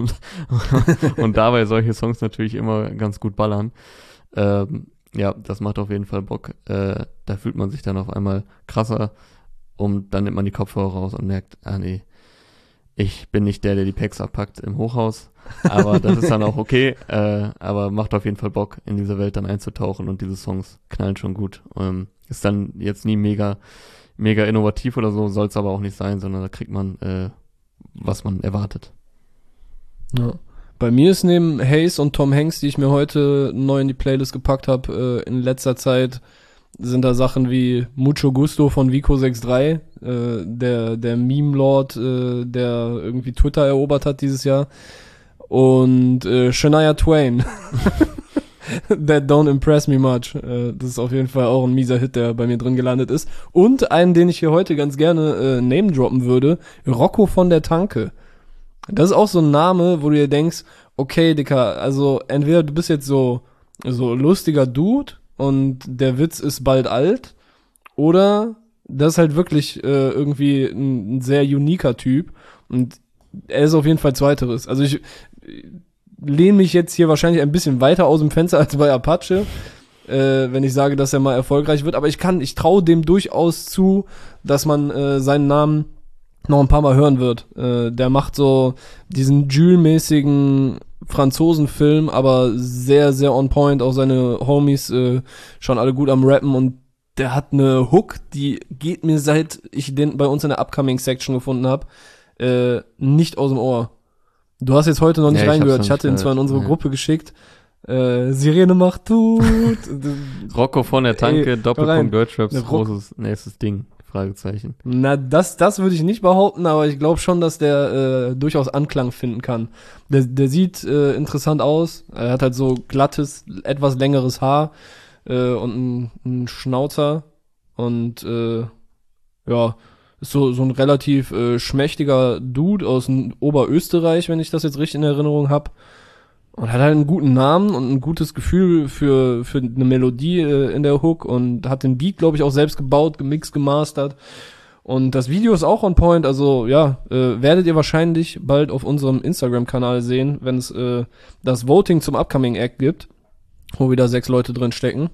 und dabei solche Songs natürlich immer ganz gut ballern. Das macht auf jeden Fall Bock. Da fühlt man sich dann auf einmal krasser und dann nimmt man die Kopfhörer raus und merkt, nee, ich bin nicht der die Packs abpackt im Hochhaus, aber das ist dann auch okay, aber macht auf jeden Fall Bock, in diese Welt dann einzutauchen und diese Songs knallen schon gut. Ist dann jetzt nie mega innovativ oder so, soll es aber auch nicht sein, sondern da kriegt man, was man erwartet. Ja. Bei mir ist neben Hays und Tom Hanks, die ich mir heute neu in die Playlist gepackt habe, in letzter Zeit sind da Sachen wie Mucho Gusto von Vico63, der Meme-Lord, der irgendwie Twitter erobert hat dieses Jahr, und Shania Twain. That don't impress me much. Das ist auf jeden Fall auch ein mieser Hit, der bei mir drin gelandet ist. Und einen, den ich hier heute ganz gerne name-droppen würde, Rocco von der Tanke. Das ist auch so ein Name, wo du dir denkst, okay, Dicker, also entweder du bist jetzt so lustiger Dude und der Witz ist bald alt, oder das ist halt wirklich irgendwie ein sehr uniker Typ und er ist auf jeden Fall Zweiteres. Also ich lehne mich jetzt hier wahrscheinlich ein bisschen weiter aus dem Fenster als bei Apache, wenn ich sage, dass er mal erfolgreich wird, aber ich traue dem durchaus zu, dass man seinen Namen noch ein paar Mal hören wird. Der macht so diesen Jules-mäßigen Franzosenfilm, aber sehr, sehr on point. Auch seine Homies schon alle gut am Rappen und der hat eine Hook, die geht mir, seit ich den bei uns in der Upcoming-Section gefunden habe, nicht aus dem Ohr. Du hast jetzt heute noch nicht reingehört. Ich hatte ihn zwar in unsere Gruppe geschickt. Sirene macht tut. Rocco von der Tanke, Doppelpunkt Deutschraps, großes nächstes Ding. Fragezeichen. Na, das würde ich nicht behaupten, aber ich glaube schon, dass der durchaus Anklang finden kann. Der sieht interessant aus. Er hat halt so glattes, etwas längeres Haar und einen Schnauzer und ist so ein relativ schmächtiger Dude aus Oberösterreich, wenn ich das jetzt richtig in Erinnerung habe. Und hat halt einen guten Namen und ein gutes Gefühl für eine Melodie in der Hook und hat den Beat, glaube ich, auch selbst gebaut, gemixt, gemastert. Und das Video ist auch on point, also ja, werdet ihr wahrscheinlich bald auf unserem Instagram-Kanal sehen, wenn es das Voting zum Upcoming Act gibt, wo wieder 6 Leute drin stecken.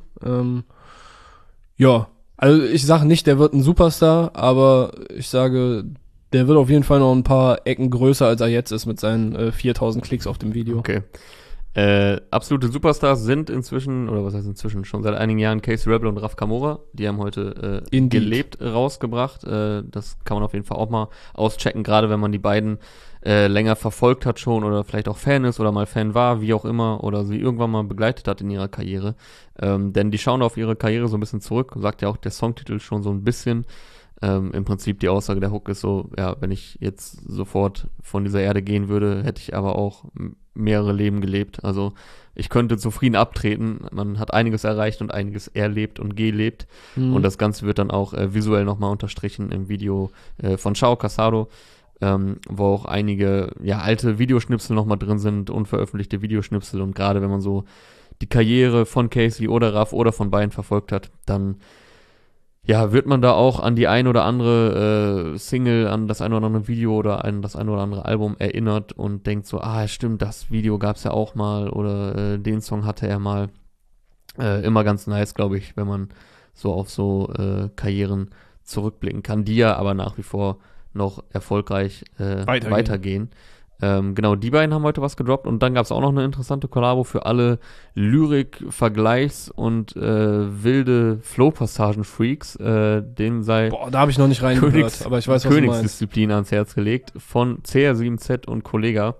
Ja, also ich sage nicht, der wird ein Superstar, aber ich sage, der wird auf jeden Fall noch ein paar Ecken größer, als er jetzt ist mit seinen 4000 Klicks auf dem Video. Okay. Absolute Superstars sind inzwischen, oder was heißt inzwischen, schon seit einigen Jahren Casey Rebel und Raf Kamora. Die haben heute Gelebt rausgebracht. Das kann man auf jeden Fall auch mal auschecken, gerade wenn man die beiden länger verfolgt hat schon oder vielleicht auch Fan ist oder mal Fan war, wie auch immer, oder sie irgendwann mal begleitet hat in ihrer Karriere. Denn die schauen auf ihre Karriere so ein bisschen zurück, sagt ja auch der Songtitel schon so ein bisschen. Im Prinzip die Aussage der Hook ist so, ja, wenn ich jetzt sofort von dieser Erde gehen würde, hätte ich aber auch mehrere Leben gelebt. Also ich könnte zufrieden abtreten. Man hat einiges erreicht und einiges erlebt und gelebt. Und das Ganze wird dann auch visuell nochmal unterstrichen im Video von Chao Casado, wo auch einige alte Videoschnipsel nochmal drin sind, unveröffentlichte Videoschnipsel. Und gerade wenn man so die Karriere von Casey oder Raf oder von beiden verfolgt hat, dann wird man da auch an die ein oder andere Single, an das ein oder andere Video oder an das ein oder andere Album erinnert und denkt so, stimmt, das Video gab's ja auch mal oder den Song hatte er mal. Immer ganz nice, glaube ich, wenn man so auf so Karrieren zurückblicken kann, die ja aber nach wie vor noch erfolgreich weitergehen. Genau, die beiden haben heute was gedroppt und dann gab es auch noch eine interessante Kollabo für alle Lyrik-Vergleichs- und wilde Flow-Passagen-Freaks. Dem sei da habe ich noch nicht reingehört, aber ich weiß, was du meinst. Königsdisziplin ans Herz gelegt von CR7Z und Kollega.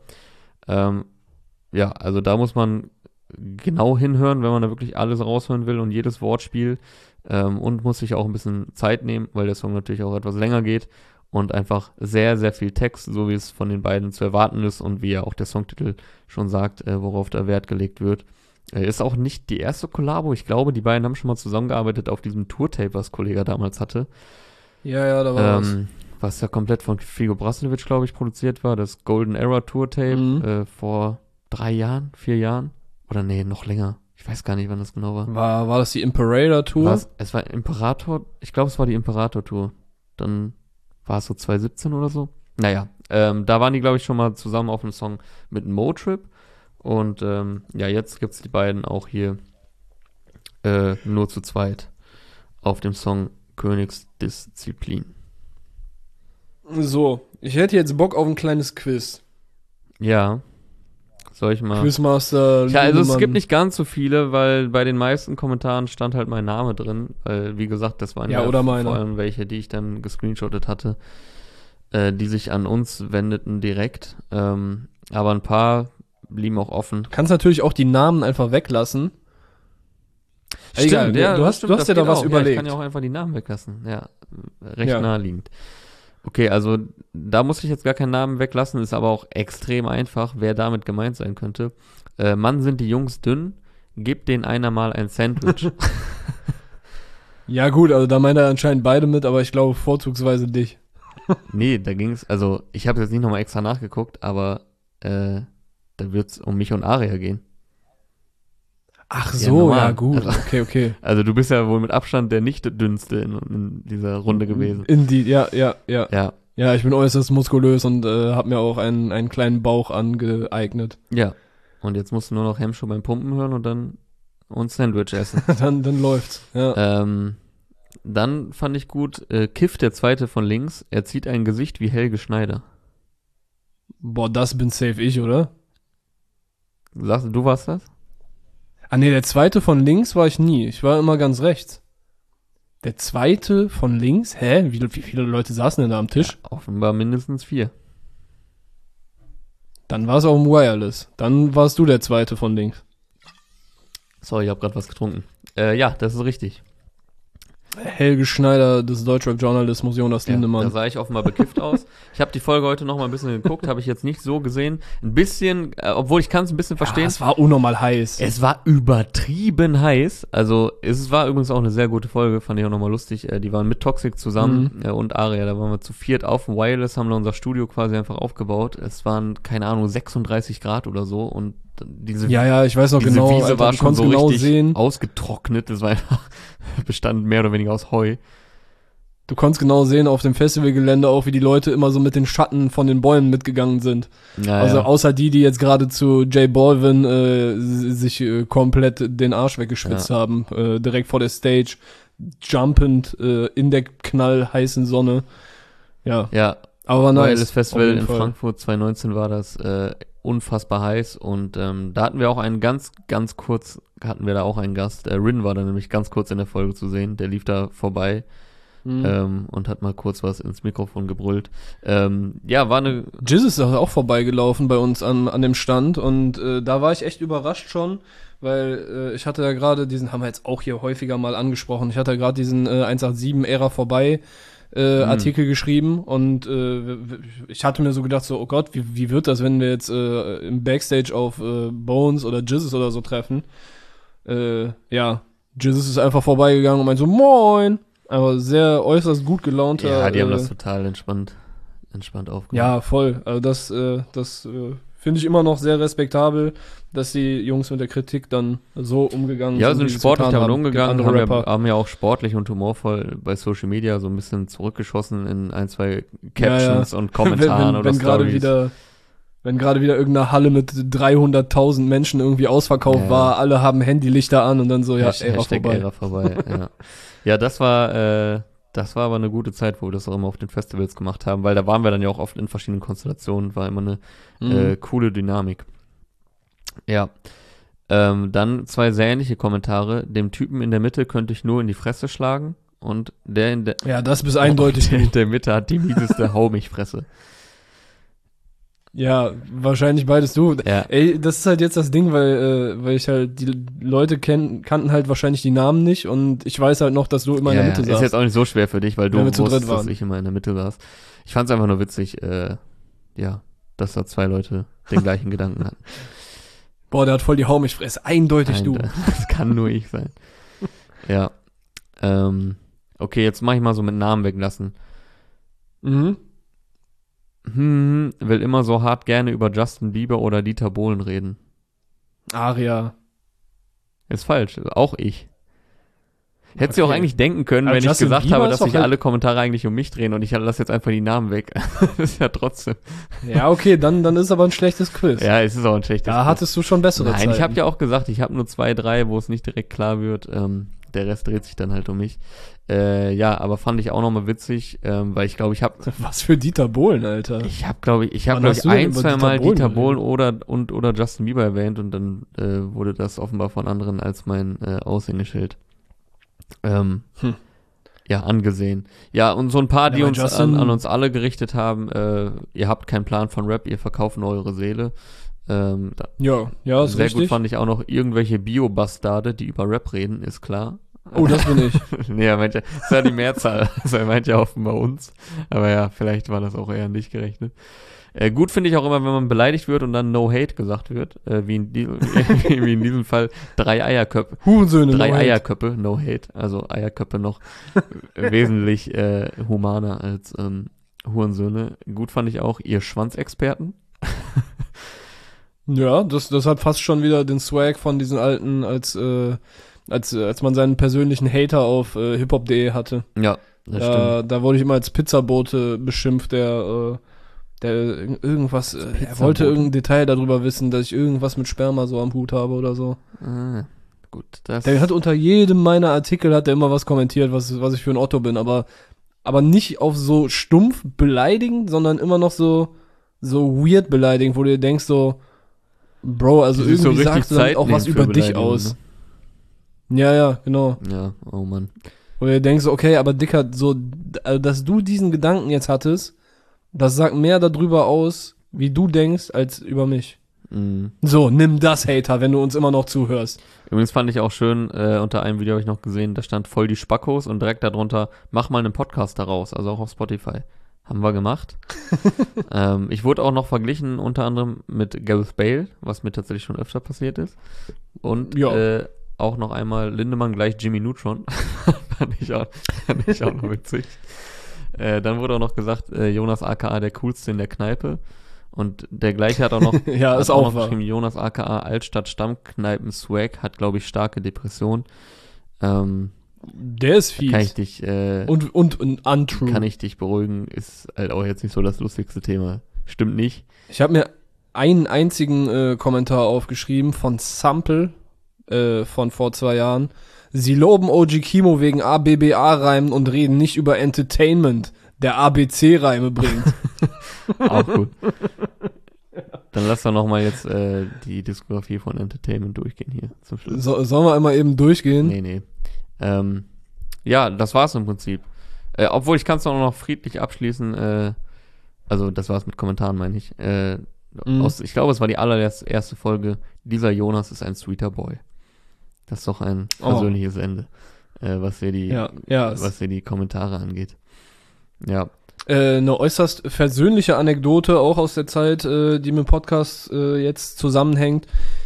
Also da muss man genau hinhören, wenn man da wirklich alles raushören will und jedes Wortspiel und muss sich auch ein bisschen Zeit nehmen, weil der Song natürlich auch etwas länger geht. Und einfach sehr, sehr viel Text, so wie es von den beiden zu erwarten ist und wie ja auch der Songtitel schon sagt, worauf da Wert gelegt wird. Ist auch nicht die erste Kollabo. Ich glaube, die beiden haben schon mal zusammengearbeitet auf diesem Tourtape, was Kollega damals hatte. Ja, da war was. Was ja komplett von Figo Brasilevic, glaube ich, produziert war. Das Golden Era Tourtape vor 3 Jahren, 4 Jahren. Oder nee, noch länger. Ich weiß gar nicht, wann das genau war. War das die Imperator Tour? Es war Imperator. Ich glaube, es war die Imperator Tour. Dann war es so 2017 oder so? Naja, da waren die, glaube ich, schon mal zusammen auf einem Song mit Motrip. Und jetzt gibt's die beiden auch hier nur zu zweit auf dem Song Königsdisziplin. So, ich hätte jetzt Bock auf ein kleines Quiz. Ja, soll ich mal... Quizmaster also es gibt nicht ganz so viele, weil bei den meisten Kommentaren stand halt mein Name drin, weil, wie gesagt, das waren oder meine. Vor allem welche, die ich dann gescreenshottet hatte, die sich an uns wendeten direkt, aber ein paar blieben auch offen. Du kannst natürlich auch die Namen einfach weglassen. Stimmt, egal, du hast ja da was überlegt. Ich kann ja auch einfach die Namen weglassen, recht naheliegend. Okay, also da muss ich jetzt gar keinen Namen weglassen, ist aber auch extrem einfach, wer damit gemeint sein könnte. Mann, sind die Jungs dünn, gib denen einer mal ein Sandwich. Ja gut, also da meint er anscheinend beide mit, aber ich glaube vorzugsweise dich. Nee, da ging's, also ich habe jetzt nicht nochmal extra nachgeguckt, aber da wird's um mich und Aria gehen. Ach so, ja gut, also, okay. Also du bist ja wohl mit Abstand der nicht dünnste in dieser Runde gewesen. Ja, ich bin äußerst muskulös und habe mir auch einen kleinen Bauch angeeignet. Ja, und jetzt musst du nur noch Hemmschuh beim Pumpen hören und dann und Sandwich essen. dann läuft's, ja. Dann fand ich gut, Kiff, der Zweite von links, er zieht ein Gesicht wie Helge Schneider. Boah, das bin safe ich, oder? Du warst das? Ah nee, der Zweite von links war ich nie. Ich war immer ganz rechts. Der Zweite von links? Hä? Wie viele Leute saßen denn da am Tisch? Ja, offenbar mindestens 4. Dann war es auch im Wireless. Dann warst du der Zweite von links. Sorry, ich habe gerade was getrunken. Ja, das ist richtig. Helge Schneider des Deutschrap-Journalismus, Jonas Lindemann. Da sah ich offenbar bekifft aus. Ich habe die Folge heute noch mal ein bisschen geguckt, habe ich jetzt nicht so gesehen. Ein bisschen, obwohl ich kann es ein bisschen verstehen. Es war unnormal heiß. Es war übertrieben heiß. Also es war übrigens auch eine sehr gute Folge, fand ich auch nochmal lustig. Die waren mit Toxic zusammen und Aria. Da waren wir zu 4 auf dem Wireless, haben wir unser Studio quasi einfach aufgebaut. Es waren, keine Ahnung, 36 Grad oder so und Ja, ich weiß noch diese genau. Wiese Alter, war du schon konntest so genau richtig sehen. ausgetrocknet. Das war einfach, bestand mehr oder weniger aus Heu. Du konntest genau sehen auf dem Festivalgelände auch, wie die Leute immer so mit den Schatten von den Bäumen mitgegangen sind. Ja, Also ja. außer die jetzt gerade zu J Balvin sich komplett den Arsch weggeschwitzt haben, direkt vor der Stage, jumpend in der knallheißen Sonne. Ja, Ja, aber war weil nice. das Festival auf jeden in Fall. Frankfurt 2019 war das unfassbar heiß und da hatten wir auch einen ganz kurz, hatten wir da auch einen Gast. Rin war da nämlich ganz kurz in der Folge zu sehen, der lief da vorbei und hat mal kurz was ins Mikrofon gebrüllt. Ja, war eine... Jizz ist auch vorbeigelaufen bei uns an dem Stand und da war ich echt überrascht schon, weil ich hatte ja gerade diesen, haben wir jetzt auch hier häufiger mal angesprochen, ich hatte ja gerade diesen 187-Ära vorbei Artikel geschrieben und ich hatte mir so gedacht, so, oh Gott, wie wird das, wenn wir jetzt im Backstage auf Bones oder Jizzes oder so treffen? Ja, Jizzes ist einfach vorbeigegangen und meinte so, moin! Aber sehr äußerst gut gelaunter. Ja, die haben das total entspannt aufgenommen. Ja, voll. Also das finde ich immer noch sehr respektabel, dass die Jungs mit der Kritik dann so umgegangen sind. Ja, sind wie sie es sportlich getan damit haben. umgegangen, Gibt andere Rapper. haben ja auch sportlich und humorvoll bei Social Media so ein bisschen zurückgeschossen in ein, zwei Captions und Kommentaren oder Stories. Wenn gerade wieder irgendeine Halle mit 300.000 Menschen irgendwie ausverkauft Ja. war, alle haben Handylichter an und dann so, ja, Ära Hashtag vorbei. Ära vorbei, ja. Ja, das war aber eine gute Zeit, wo wir das auch immer auf den Festivals gemacht haben, weil da waren wir dann ja auch oft in verschiedenen Konstellationen, war immer eine coole Dynamik. Ja. Dann zwei sehr ähnliche Kommentare. Dem Typen in der Mitte könnte ich nur in die Fresse schlagen und der in der Ja, das bist eindeutig der du. in der Mitte hat die mieseste Hau mich Fresse. Ja, wahrscheinlich beides du. Ja. Ey, das ist halt jetzt das Ding, weil ich halt, die Leute kannten halt wahrscheinlich die Namen nicht und ich weiß halt noch, dass du immer in der Mitte Ist saßt. jetzt auch nicht so schwer für dich, weil du Wenn wir zu dritt wusstest, dass waren. ich immer in der Mitte saß. Ich fand es einfach nur witzig, ja, dass da zwei Leute den gleichen Gedanken hatten. Boah, der hat voll die Hau mich Fresse. Eindeutig du. Das kann nur ich sein. Ja. Okay, jetzt mach ich mal so mit Namen weglassen. Mhm. Will immer so hart gerne über Justin Bieber oder Dieter Bohlen reden. Aria. Ist falsch, auch ich. Hättest du auch Okay. eigentlich denken können, Aber wenn ich Justin gesagt Bieber habe, ist dass doch sich halt- alle Kommentare eigentlich um mich drehen und ich lasse jetzt einfach die Namen weg. Das ist ja trotzdem. Ja, okay, dann ist aber ein schlechtes Quiz. Ja, es ist auch ein schlechtes. Da hattest du schon bessere Nein, Zeiten. ich habe ja auch gesagt, ich habe nur 2, 3, wo es nicht direkt klar wird. Der Rest dreht sich dann halt um mich. Ja, aber fand ich auch nochmal witzig, weil ich glaube, ich habe Was für Dieter Bohlen, Alter. glaube ich, Wann hast du denn ein, über zwei Dieter Mal Bohlen Dieter Bohlen oder Justin Bieber erwähnt und dann wurde das offenbar von anderen als mein Aushängeschild ja, angesehen. Ja, und so ein paar, die Ja, uns Justin- an uns alle gerichtet haben, ihr habt keinen Plan von Rap, ihr verkauft nur eure Seele. Ja, ist Sehr richtig. gut fand ich auch noch irgendwelche Bio-Bastarde, die über Rap reden, ist klar. Oh, das bin ich. Nee, er meint ja, das war die Mehrzahl. Also er meint ja offenbar uns. Aber ja, vielleicht war das auch eher nicht gerechnet. Gut finde ich auch immer, wenn man beleidigt wird und dann No Hate gesagt wird. Wie in diesem Fall 3 Eierköpfe. Hurensöhne. 3 no hate. Eierköpfe, No Hate. Also Eierköpfe noch wesentlich humaner als Hurensöhne. Gut fand ich auch ihr Schwanzexperten. Ja, das hat fast schon wieder den Swag von diesen alten, als man seinen persönlichen Hater auf hiphop.de hatte. Ja, das stimmt. Da wurde ich immer als Pizzabote beschimpft, der irgendwas, er wollte irgendein Detail darüber wissen, dass ich irgendwas mit Sperma so am Hut habe oder so. Gut, das Der hat unter jedem meiner Artikel hat der immer was kommentiert, was ich für ein Otto bin, aber nicht auf so stumpf beleidigen, sondern immer noch so weird beleidigen, wo du dir denkst so, Bro, also Die sich so irgendwie richtig sagst du damit Zeit auch was nehmen für über dich Beleidigungen, aus. Ja, genau. Ja, oh Mann. Wo du dir denkst, okay, aber Dicker, so, also, dass du diesen Gedanken jetzt hattest, das sagt mehr darüber aus, wie du denkst, als über mich. Mhm. So, nimm das, Hater, wenn du uns immer noch zuhörst. Übrigens fand ich auch schön, unter einem Video habe ich noch gesehen, da stand voll die Spackos und direkt darunter, mach mal einen Podcast daraus, also auch auf Spotify. Haben wir gemacht. Ich wurde auch noch verglichen, unter anderem mit Gareth Bale, was mir tatsächlich schon öfter passiert ist. Und Ja. auch noch einmal Lindemann gleich Jimmy Neutron. fand ich auch noch witzig. Dann wurde auch noch gesagt, Jonas aka der Coolste in der Kneipe. Und der gleiche hat auch noch, Ja, hat ist auch noch wahr. geschrieben, Jonas aka Altstadt Stammkneipen Swag hat, glaube ich, starke Depression. Der ist fies. Kann ich dich, und untrue. kann ich dich beruhigen, ist halt auch jetzt nicht so das lustigste Thema. Stimmt nicht. Ich habe mir einen einzigen Kommentar aufgeschrieben von Sample von vor 2 Jahren. Sie loben OG Kimo wegen ABBA-Reimen und reden nicht über Entertainment, der ABC-Reime bringt. Auch gut. Dann lass doch nochmal jetzt die Diskografie von Entertainment durchgehen hier zum Schluss. Sollen wir einmal eben durchgehen? Nee. Ja, das war's im Prinzip. Obwohl, ich kann es noch friedlich abschließen. Also, das war's mit Kommentaren, meine ich. Ich glaube, es war die allererste Folge. Dieser Jonas ist ein sweeter Boy. Das ist doch ein persönliches Ende, was hier die Kommentare angeht. Ja. Eine äußerst versöhnliche Anekdote, auch aus der Zeit, die mit dem Podcast jetzt zusammenhängt,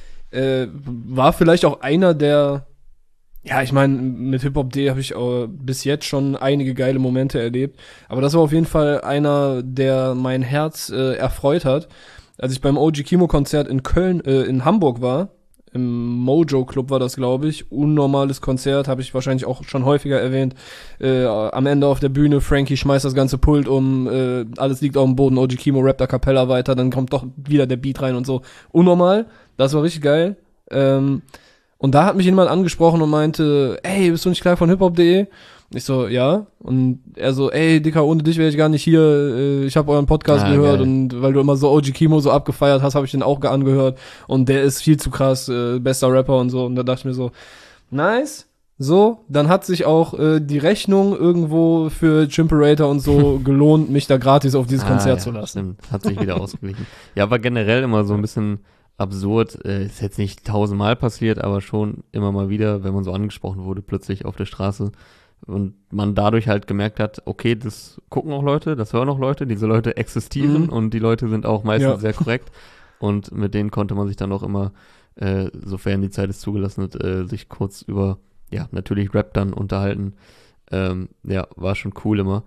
war vielleicht auch einer der, ja, ich meine, mit Hip-Hop.de habe ich bis jetzt schon einige geile Momente erlebt, aber das war auf jeden Fall einer, der mein Herz erfreut hat. Als ich beim OG Kimo-Konzert in Köln, in Hamburg war, im Mojo Club war das, glaube ich. Unnormales Konzert, habe ich wahrscheinlich auch schon häufiger erwähnt. Am Ende auf der Bühne, Frankie schmeißt das ganze Pult um, alles liegt auf dem Boden, OG Kimo rappt a cappella weiter, dann kommt doch wieder der Beat rein und so. Unnormal, das war richtig geil. Und da hat mich jemand angesprochen und meinte, ey, bist du nicht Clark von hiphop.de? Ich so, ja. Und er so, ey, Dicker, ohne dich wäre ich gar nicht hier. Ich habe euren Podcast gehört geil. und weil du immer so OG Kimo so abgefeiert hast, habe ich den auch angehört. Und der ist viel zu krass, bester Rapper und so. Und da dachte ich mir so, nice. So, dann hat sich auch die Rechnung irgendwo für Chimperator und so gelohnt, mich da gratis auf dieses Konzert zu lassen. Stimmt, hat sich wieder ausgeglichen. Ja, war generell immer so ein bisschen absurd. Ist jetzt nicht 1000-mal passiert, aber schon immer mal wieder, wenn man so angesprochen wurde, plötzlich auf der Straße. Und man dadurch halt gemerkt hat, okay, das gucken auch Leute, das hören auch Leute, diese Leute existieren und die Leute sind auch meistens sehr korrekt. Und mit denen konnte man sich dann auch immer, sofern die Zeit es zugelassen hat, sich kurz über, ja, natürlich Rap dann unterhalten. Ja, war schon cool immer.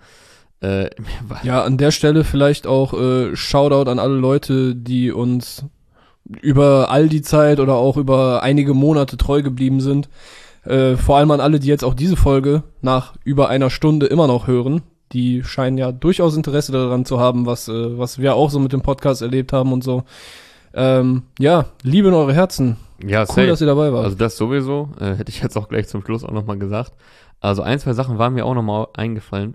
Ja, an der Stelle vielleicht auch Shoutout an alle Leute, die uns über all die Zeit oder auch über einige Monate treu geblieben sind. Vor allem an alle, die jetzt auch diese Folge nach über einer Stunde immer noch hören. Die scheinen ja durchaus Interesse daran zu haben, was wir auch so mit dem Podcast erlebt haben und so. Ja, Liebe in eure Herzen. Ja, cool, safe. dass ihr dabei wart. Also das sowieso, hätte ich jetzt auch gleich zum Schluss auch nochmal gesagt. Also 1, 2 Sachen waren mir auch nochmal eingefallen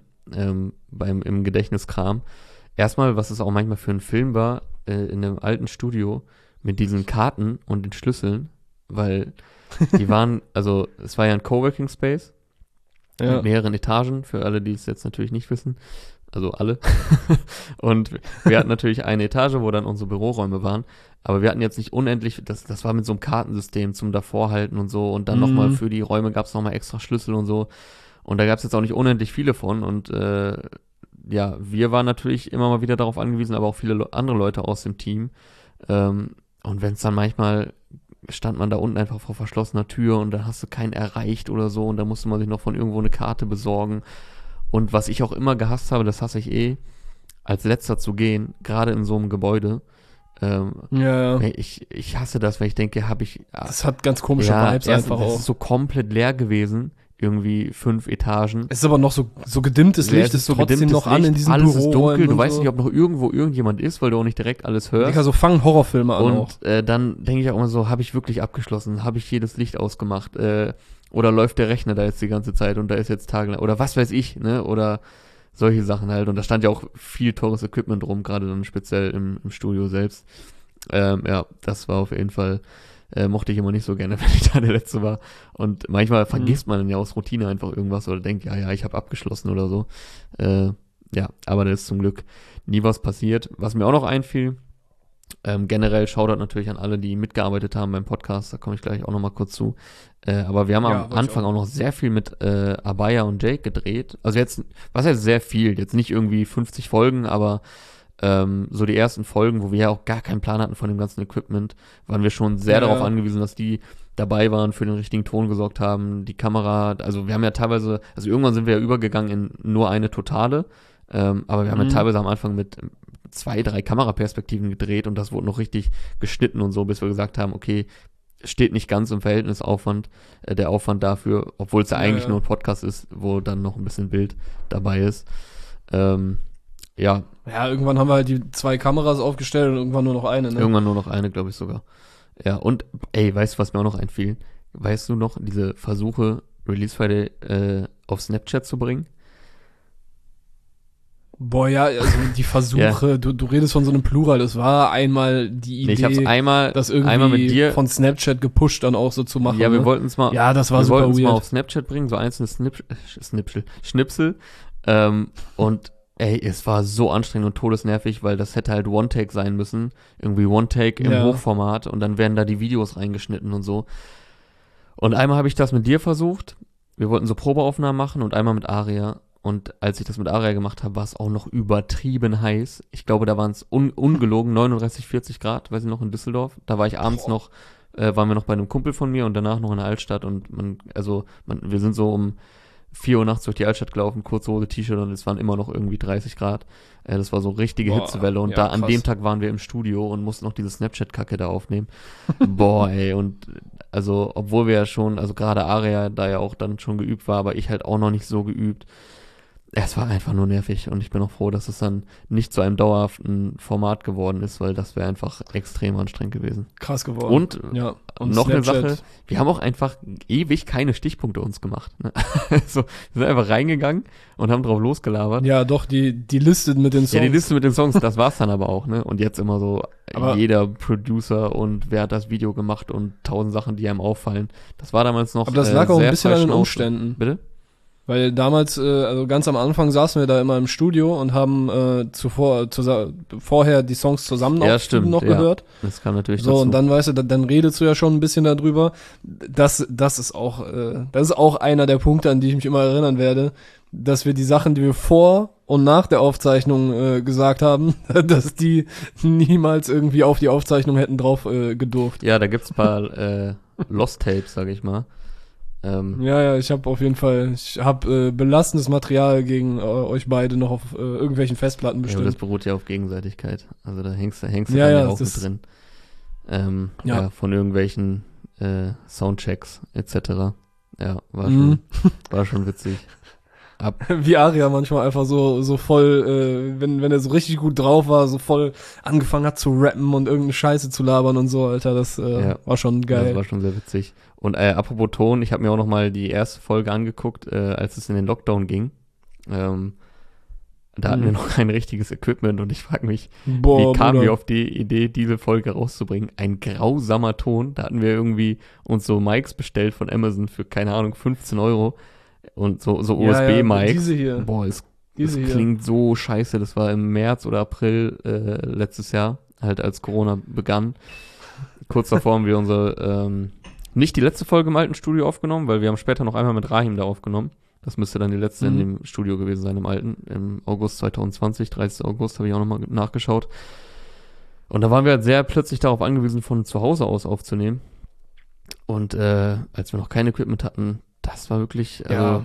im Gedächtniskram. Erstmal, was es auch manchmal für ein Film war, in einem alten Studio mit diesen Karten und den Schlüsseln, weil die waren, also es war ja ein Coworking Space mit mehreren Etagen, für alle, die es jetzt natürlich nicht wissen, also alle. Und wir hatten natürlich eine Etage, wo dann unsere Büroräume waren, aber wir hatten jetzt nicht unendlich, das war mit so einem Kartensystem zum Davorhalten und so und dann nochmal für die Räume gab es nochmal extra Schlüssel und so und da gab es jetzt auch nicht unendlich viele von und ja, wir waren natürlich immer mal wieder darauf angewiesen, aber auch viele andere Leute aus dem Team und wenn es dann manchmal stand man da unten einfach vor verschlossener Tür und dann hast du keinen erreicht oder so und da musste man sich noch von irgendwo eine Karte besorgen. Und was ich auch immer gehasst habe, das hasse ich als letzter zu gehen, gerade in so einem Gebäude. Ich hasse das, weil ich denke, das hat ganz komische Vibes einfach auch. Es ist so komplett leer gewesen, irgendwie 5 Etagen. Es ist aber noch so gedimmtes Licht, ist so trotzdem noch an in diesem alles Büro. Ist dunkel, du weißt nicht, ob noch irgendwo irgendjemand ist, weil du auch nicht direkt alles hörst. Digga, so fangen Horrorfilme an auch. Und dann denke ich auch immer so, habe ich wirklich abgeschlossen? Habe ich jedes Licht ausgemacht? Oder läuft der Rechner da jetzt die ganze Zeit und da ist jetzt tagelang, oder was weiß ich, ne? Oder solche Sachen halt. Und da stand ja auch viel teures Equipment rum, gerade dann speziell im Studio selbst. Ja, das war auf jeden Fall, mochte ich immer nicht so gerne, wenn ich da der Letzte war. Und manchmal vergisst man dann ja aus Routine einfach irgendwas oder denkt, ja, ich habe abgeschlossen oder so. Ja, aber da ist zum Glück nie was passiert. Was mir auch noch einfiel, generell Shoutout natürlich an alle, die mitgearbeitet haben beim Podcast, da komme ich gleich auch nochmal kurz zu. Aber wir haben am Anfang auch noch sehr viel mit Abaya und Jake gedreht. Also jetzt, was heißt sehr viel? Jetzt nicht irgendwie 50 Folgen, aber so die ersten Folgen, wo wir ja auch gar keinen Plan hatten von dem ganzen Equipment, waren wir schon sehr darauf angewiesen, dass die dabei waren, für den richtigen Ton gesorgt haben, die Kamera, also wir haben ja teilweise, also irgendwann sind wir ja übergegangen in nur eine Totale, aber wir haben ja teilweise am Anfang mit 2, 3 Kameraperspektiven gedreht und das wurde noch richtig geschnitten und so, bis wir gesagt haben, okay, steht nicht ganz im Verhältnis der Aufwand dafür, obwohl es ja eigentlich nur ein Podcast ist, wo dann noch ein bisschen Bild dabei ist. Ja, irgendwann haben wir halt die 2 Kameras aufgestellt und irgendwann nur noch eine, ne? Irgendwann nur noch eine, glaube ich sogar. Ja, und weißt du, was mir auch noch einfiel? Weißt du noch, diese Versuche, Release Friday auf Snapchat zu bringen? Boah, ja, also die Versuche, du redest von so einem Plural, das war einmal die Idee, ich hab's das irgendwie einmal mit dir von Snapchat gepusht dann auch so zu machen. Ja, wir ne? wollten es mal, ja, das war super weird. Mal auf Snapchat bringen, so einzelne Schnipsel. Und es war so anstrengend und todesnervig, weil das hätte halt One-Take sein müssen. Irgendwie One-Take im Hochformat und dann werden da die Videos reingeschnitten und so. Und einmal habe ich das mit dir versucht. Wir wollten so Probeaufnahmen machen und einmal mit Aria. Und als ich das mit Aria gemacht habe, war es auch noch übertrieben heiß. Ich glaube, da waren es ungelogen 39, 40 Grad, weiß ich noch, in Düsseldorf. Da war ich abends waren wir noch bei einem Kumpel von mir und danach noch in der Altstadt. Und wir sind so um 4 Uhr nachts durch die Altstadt gelaufen, kurze Hose, T-Shirt und es waren immer noch irgendwie 30 Grad. Das war so richtige Hitzewelle und an dem Tag waren wir im Studio und mussten noch diese Snapchat-Kacke da aufnehmen. Boah, und also, obwohl wir ja schon, also gerade Aria da ja auch dann schon geübt war, aber ich halt auch noch nicht so geübt. Es war einfach nur nervig und ich bin auch froh, dass es dann nicht zu einem dauerhaften Format geworden ist, weil das wäre einfach extrem anstrengend gewesen. Krass geworden. Und noch Snapchat. eine Sache, wir haben auch einfach ewig keine Stichpunkte uns gemacht. Ne? So, wir sind einfach reingegangen und haben drauf losgelabert. Ja, doch, die Liste mit den Songs. Ja, die Liste mit den Songs, das war's dann aber auch. Ne? Und jetzt immer so, jeder Producer und wer hat das Video gemacht und 1000 Sachen, die einem auffallen. Das war damals noch aber das lag auch ein bisschen an den Schnauze. Umständen. Bitte? Weil damals, also ganz am Anfang saßen wir da immer im Studio und haben vorher die Songs zusammen noch gehört. Das kam natürlich so, dazu. Und dann, weißt du, dann redest du ja schon ein bisschen darüber. Das ist auch einer der Punkte, an die ich mich immer erinnern werde, dass wir die Sachen, die wir vor und nach der Aufzeichnung gesagt haben, dass die niemals irgendwie auf die Aufzeichnung hätten drauf gedurft. Ja, da gibt's ein paar Lost Tapes, sag ich mal. Ich habe belastendes Material gegen euch beide noch auf irgendwelchen Festplatten bestimmt. Ja, aber das beruht ja auf Gegenseitigkeit. Also da hängst du ja auch mit drin. Von irgendwelchen Soundchecks etc. Ja, war schon witzig. Wie Aria manchmal einfach so voll, wenn er so richtig gut drauf war, so voll angefangen hat zu rappen und irgendeine Scheiße zu labern und so, Alter, das war schon geil. Das war schon sehr witzig. Und apropos Ton, ich habe mir auch noch mal die erste Folge angeguckt, als es in den Lockdown ging. Da hatten wir noch kein richtiges Equipment und ich frage mich, wie kamen wir auf die Idee, diese Folge rauszubringen? Ein grausamer Ton. Da hatten wir irgendwie uns so Mics bestellt von Amazon für, keine Ahnung, 15 € und so USB-Mics. Ja, diese hier. Boah, es klingt so scheiße. Das war im März oder April letztes Jahr, halt als Corona begann. Kurz davor haben wir nicht die letzte Folge im alten Studio aufgenommen, weil wir haben später noch einmal mit Rahim da aufgenommen. Das müsste dann die letzte in dem Studio gewesen sein, im alten, im August 2020, 30. August, habe ich auch nochmal nachgeschaut. Und da waren wir halt sehr plötzlich darauf angewiesen, von zu Hause aus aufzunehmen. Und als wir noch kein Equipment hatten, das war wirklich,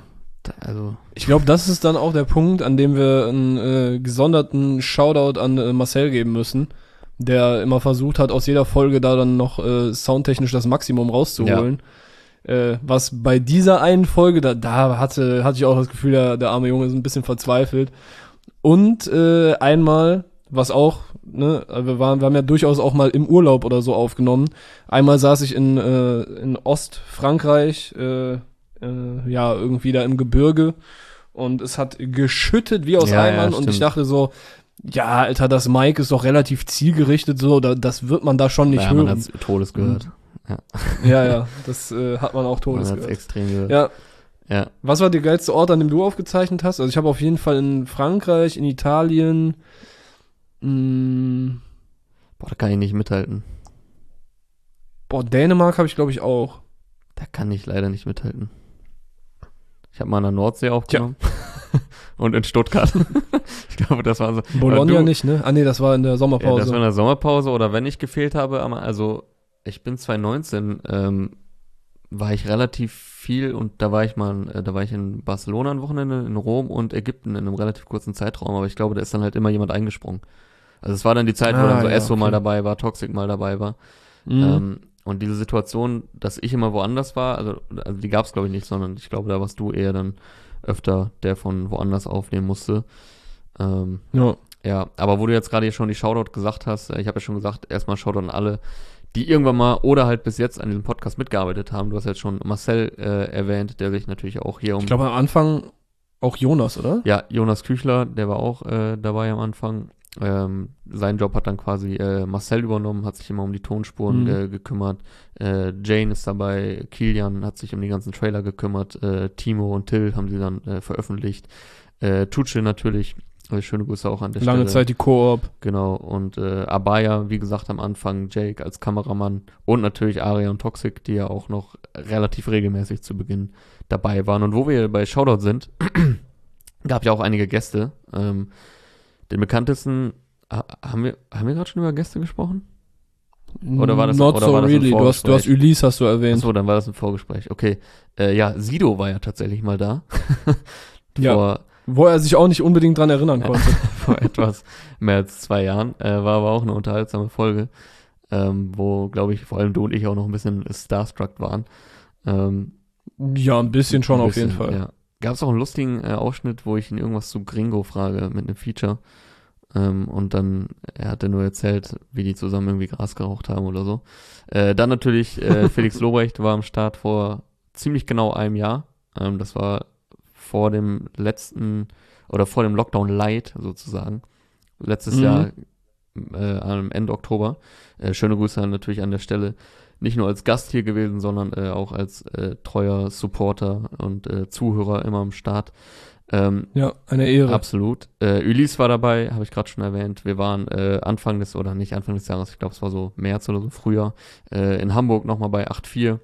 ich glaube, das ist dann auch der Punkt, an dem wir einen gesonderten Shoutout an Marcel geben müssen, der immer versucht hat, aus jeder Folge da dann noch soundtechnisch das Maximum rauszuholen. Ja. Was bei dieser einen Folge, da hatte ich auch das Gefühl, der arme Junge ist ein bisschen verzweifelt. Und einmal, was auch, ne, wir haben ja durchaus auch mal im Urlaub oder so aufgenommen. Einmal saß ich in Ostfrankreich, irgendwie da im Gebirge und es hat geschüttet wie aus Eimern und ich dachte so, ja, Alter, das Mic ist doch relativ zielgerichtet, so, das wird man da schon nicht hören. Man hat's Todes gehört. Ja, das hat man auch Todes gehört. Extrem gehört. Ja. Was war der geilste Ort, an dem du aufgezeichnet hast? Also ich habe auf jeden Fall in Frankreich, in Italien. Da kann ich nicht mithalten. Dänemark habe ich, glaube ich, auch. Da kann ich leider nicht mithalten. Ich habe mal an der Nordsee aufgenommen. Und in Stuttgart. Ich glaube, das war so. Bologna nicht, ne? Ah, nee, das war in der Sommerpause. Ja, das war in der Sommerpause oder wenn ich gefehlt habe, also ich bin 2019, war ich relativ viel und da war ich in Barcelona ein Wochenende, in Rom und Ägypten in einem relativ kurzen Zeitraum, aber ich glaube, da ist dann halt immer jemand eingesprungen. Also es war dann die Zeit, wo dann so Esso okay. mal dabei war, Toxic mal dabei war. Und diese Situation, dass ich immer woanders war, also die gab es glaube ich nicht, sondern ich glaube, da warst du eher dann öfter der von woanders aufnehmen musste. Ja, aber wo du jetzt gerade schon die Shoutout gesagt hast, ich habe ja schon gesagt, erstmal Shoutout an alle, die irgendwann mal oder halt bis jetzt an diesem Podcast mitgearbeitet haben. Du hast jetzt schon Marcel erwähnt, der sich natürlich auch hier Ich glaube am Anfang auch Jonas, oder? Ja, Jonas Küchler, der war auch dabei am Anfang. Seinen Job hat dann quasi Marcel übernommen, hat sich immer um die Tonspuren gekümmert. Jane ist dabei, Kilian hat sich um die ganzen Trailer gekümmert, Timo und Till haben sie dann veröffentlicht. Tutsche natürlich, schöne Grüße auch an der Stelle. Lange Zeit die Koop. Genau, und Abaya, wie gesagt, am Anfang, Jake als Kameramann und natürlich Aria und Toxic, die ja auch noch relativ regelmäßig zu Beginn dabei waren. Und wo wir bei Shoutout sind, gab ja auch einige Gäste. Den bekanntesten, haben wir gerade schon über Gäste gesprochen? Oder war das, Not oder so war das really. ein Vorgespräch? Du hast Ulysse hast du erwähnt. Achso, dann war das ein Vorgespräch. Okay. Ja, Sido war ja tatsächlich mal da. Ja. Wo er sich auch nicht unbedingt dran erinnern konnte. Vor etwas mehr als 2 Jahren. War aber auch eine unterhaltsame Folge, wo, glaube ich, vor allem du und ich auch noch ein bisschen starstruck waren. Ja, ein bisschen schon auf jeden Fall. Ja. Gab es auch einen lustigen Ausschnitt, wo ich ihn irgendwas zu Gringo frage mit einem Feature. Und dann, er hatte nur erzählt, wie die zusammen irgendwie Gras geraucht haben oder so. Dann natürlich Felix Lobrecht war am Start vor ziemlich genau einem Jahr. Das war vor dem letzten, oder vor dem Lockdown Light sozusagen. Letztes Jahr, am Ende Oktober. Schöne Grüße natürlich an der Stelle. Nicht nur als Gast hier gewesen, sondern auch als treuer Supporter und Zuhörer immer am Start. Ja, eine Ehre. Absolut. Ulysse war dabei, habe ich gerade schon erwähnt. Wir waren Anfang des Jahres, ich glaube es war so März oder so früher, in Hamburg nochmal bei 8.4.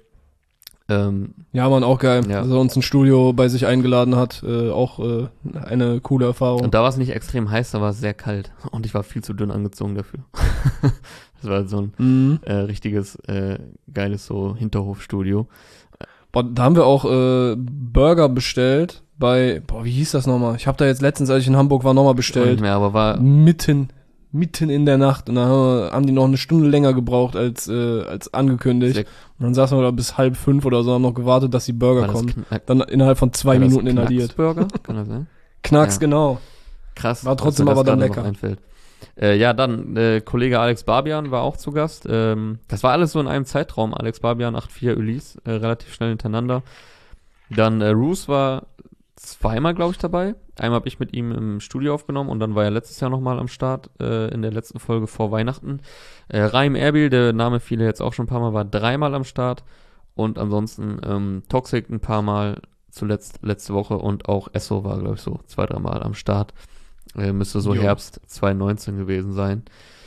Ja, Mann, auch geil, ja. dass er uns ein Studio bei sich eingeladen hat. Auch eine coole Erfahrung. Und da war es nicht extrem heiß, da war es sehr kalt. Und ich war viel zu dünn angezogen dafür. Das war so ein richtiges, geiles so Hinterhofstudio. Boah, da haben wir auch Burger bestellt bei, wie hieß das nochmal? Ich habe da jetzt letztens, als ich in Hamburg war, nochmal bestellt. Nicht mehr, aber war mitten in der Nacht. Und da haben die noch eine Stunde länger gebraucht als angekündigt. Und dann saßen wir da bis 4:30 oder so, haben noch gewartet, dass die Burger kommen. Dann innerhalb von 2 Minuten inhaliert. Burger? Kann das sein? Knacks, ja. Genau. Krass. War trotzdem aber dann lecker. Ja, dann Kollege Alex Barbian war auch zu Gast. Das war alles so in einem Zeitraum. Alex Barbian, 8.4, Ulysse, relativ schnell hintereinander. Dann Roos war 2-mal, glaube ich, dabei. Einmal habe ich mit ihm im Studio aufgenommen und dann war er letztes Jahr nochmal am Start, in der letzten Folge vor Weihnachten. Raim Erbil, der Name viele jetzt auch schon ein paar Mal, war 3-mal am Start. Und ansonsten Toxic ein paar Mal, zuletzt letzte Woche, und auch Esso war, glaube ich, so 2-3 Mal am Start. Müsste so Herbst 2019 gewesen sein.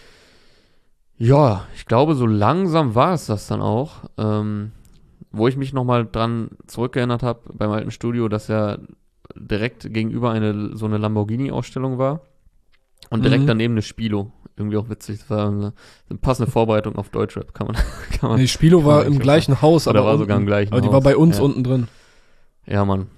Ja, ich glaube, so langsam war es das dann auch. Wo ich mich nochmal dran zurückgeerinnert habe beim alten Studio, dass ja direkt gegenüber so eine Lamborghini-Ausstellung war und direkt daneben eine Spilo. Irgendwie auch witzig. Das war eine passende Vorbereitung auf Deutschrap, kann man. Nee, Spilo war im gleichen Haus, aber war sogar im gleichen Haus. Aber die war bei uns unten drin. Ja, Mann.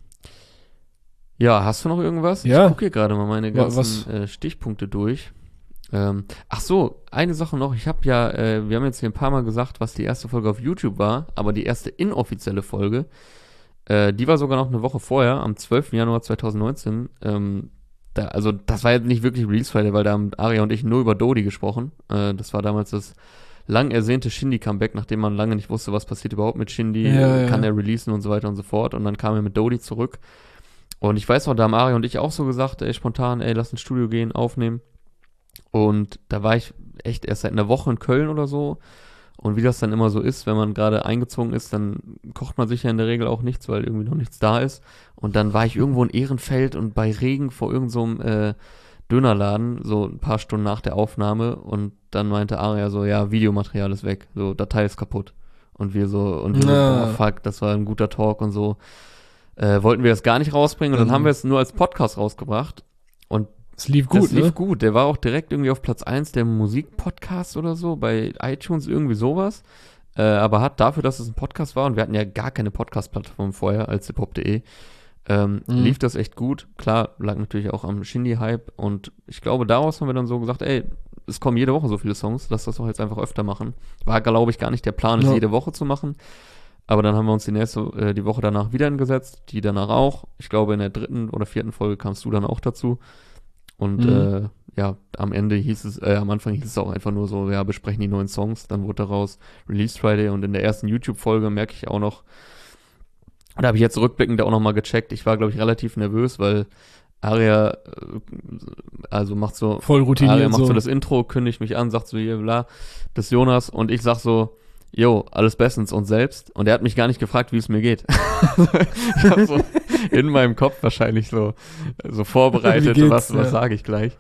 Ja, hast du noch irgendwas? Ja. Ich gucke hier gerade mal meine ganzen Stichpunkte durch. Ach so, eine Sache noch. Ich habe ja, wir haben jetzt hier ein paar Mal gesagt, was die erste Folge auf YouTube war, aber die erste inoffizielle Folge, die war sogar noch eine Woche vorher, am 12. Januar 2019. Also das war jetzt nicht wirklich Release Friday, weil da haben Aria und ich nur über Dodi gesprochen. Das war damals das lang ersehnte Shindy-Comeback, nachdem man lange nicht wusste, was passiert überhaupt mit Shindy, kann er releasen und so weiter und so fort. Und dann kam er mit Dodi zurück. Und ich weiß noch, da haben Aria und ich auch so gesagt, spontan, lass ins Studio gehen, aufnehmen. Und da war ich echt erst seit einer Woche in Köln oder so. Und wie das dann immer so ist, wenn man gerade eingezogen ist, dann kocht man sich ja in der Regel auch nichts, weil irgendwie noch nichts da ist. Und dann war ich irgendwo in Ehrenfeld und bei Regen vor irgend so einem Dönerladen, so ein paar Stunden nach der Aufnahme. Und dann meinte Aria so, ja, Videomaterial ist weg, so Datei ist kaputt. Und wir so, boah, fuck, das war ein guter Talk und so. Wollten wir das gar nicht rausbringen. Und dann haben wir es nur als Podcast rausgebracht. Und es lief gut, lief gut. Der war auch direkt irgendwie auf Platz 1 der Musikpodcast oder so, bei iTunes, irgendwie sowas. Aber hat dafür, dass es ein Podcast war, und wir hatten ja gar keine Podcast-Plattform vorher als hiphop.de, lief das echt gut. Klar, lag natürlich auch am Shindy-Hype und ich glaube, daraus haben wir dann so gesagt, ey, es kommen jede Woche so viele Songs, lass das doch jetzt einfach öfter machen. War, glaube ich, gar nicht der Plan, es jede Woche zu machen, aber dann haben wir uns die Woche danach wieder hingesetzt, die danach auch. Ich glaube, in der 3. oder 4. Folge kamst du dann auch dazu und am Anfang hieß es auch einfach nur so, ja, besprechen die neuen Songs, dann wurde daraus Release Friday und in der ersten YouTube-Folge merke ich auch noch, da habe ich jetzt rückblickend auch nochmal gecheckt. Ich war, glaube ich, relativ nervös, weil Aria, macht so voll routiniert. Aria macht so das Intro, kündigt mich an, sagt so hier, bla, das ist Jonas und ich sag so, jo, alles bestens und selbst. Und er hat mich gar nicht gefragt, wie es mir geht. Ich habe so in meinem Kopf wahrscheinlich so vorbereitet, was sage ich gleich.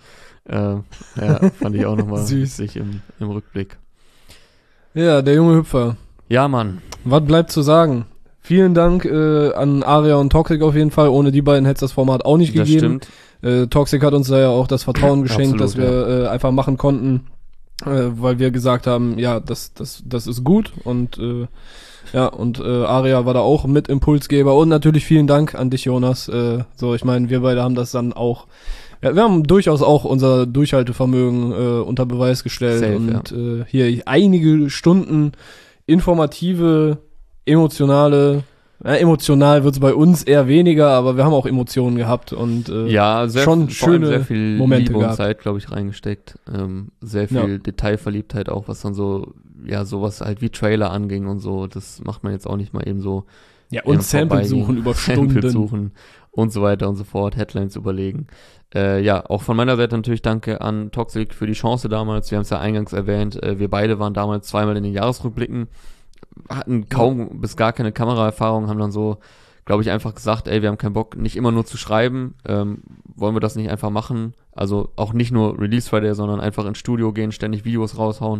Fand ich auch nochmal süß im Rückblick. Ja, der junge Hüpfer. Ja, Mann. Was bleibt zu sagen? Vielen Dank an Aria und Toxic auf jeden Fall. Ohne die beiden hätte es das Format auch nicht gegeben. Das stimmt. Toxic hat uns da ja auch das Vertrauen geschenkt, Absolut, dass wir einfach machen konnten, weil wir gesagt haben, ja, das ist gut und Aria war da auch mit Impulsgeber und natürlich vielen Dank an dich, Jonas. Ich meine, wir beide haben das dann auch, wir haben durchaus auch unser Durchhaltevermögen unter Beweis gestellt. Safe, und hier einige Stunden informative, emotional wird's bei uns eher weniger, aber wir haben auch Emotionen gehabt und schon schöne sehr viel Momente Liebe gehabt. und Zeit, glaube ich, reingesteckt. Sehr viel Detailverliebtheit auch, was dann sowas halt wie Trailer anging und so. Das macht man jetzt auch nicht mal eben so. Ja, und Sample suchen über Stunden. Sample suchen und so weiter und so fort, Headlines überlegen. Auch von meiner Seite natürlich danke an Toxic für die Chance damals. Wir haben es ja eingangs erwähnt, wir beide waren damals zweimal in den Jahresrückblicken, hatten kaum bis gar keine Kameraerfahrung, haben dann so, glaube ich, einfach gesagt, ey, wir haben keinen Bock, nicht immer nur zu schreiben, wollen wir das nicht einfach machen? Also auch nicht nur Release Friday, sondern einfach ins Studio gehen, ständig Videos raushauen,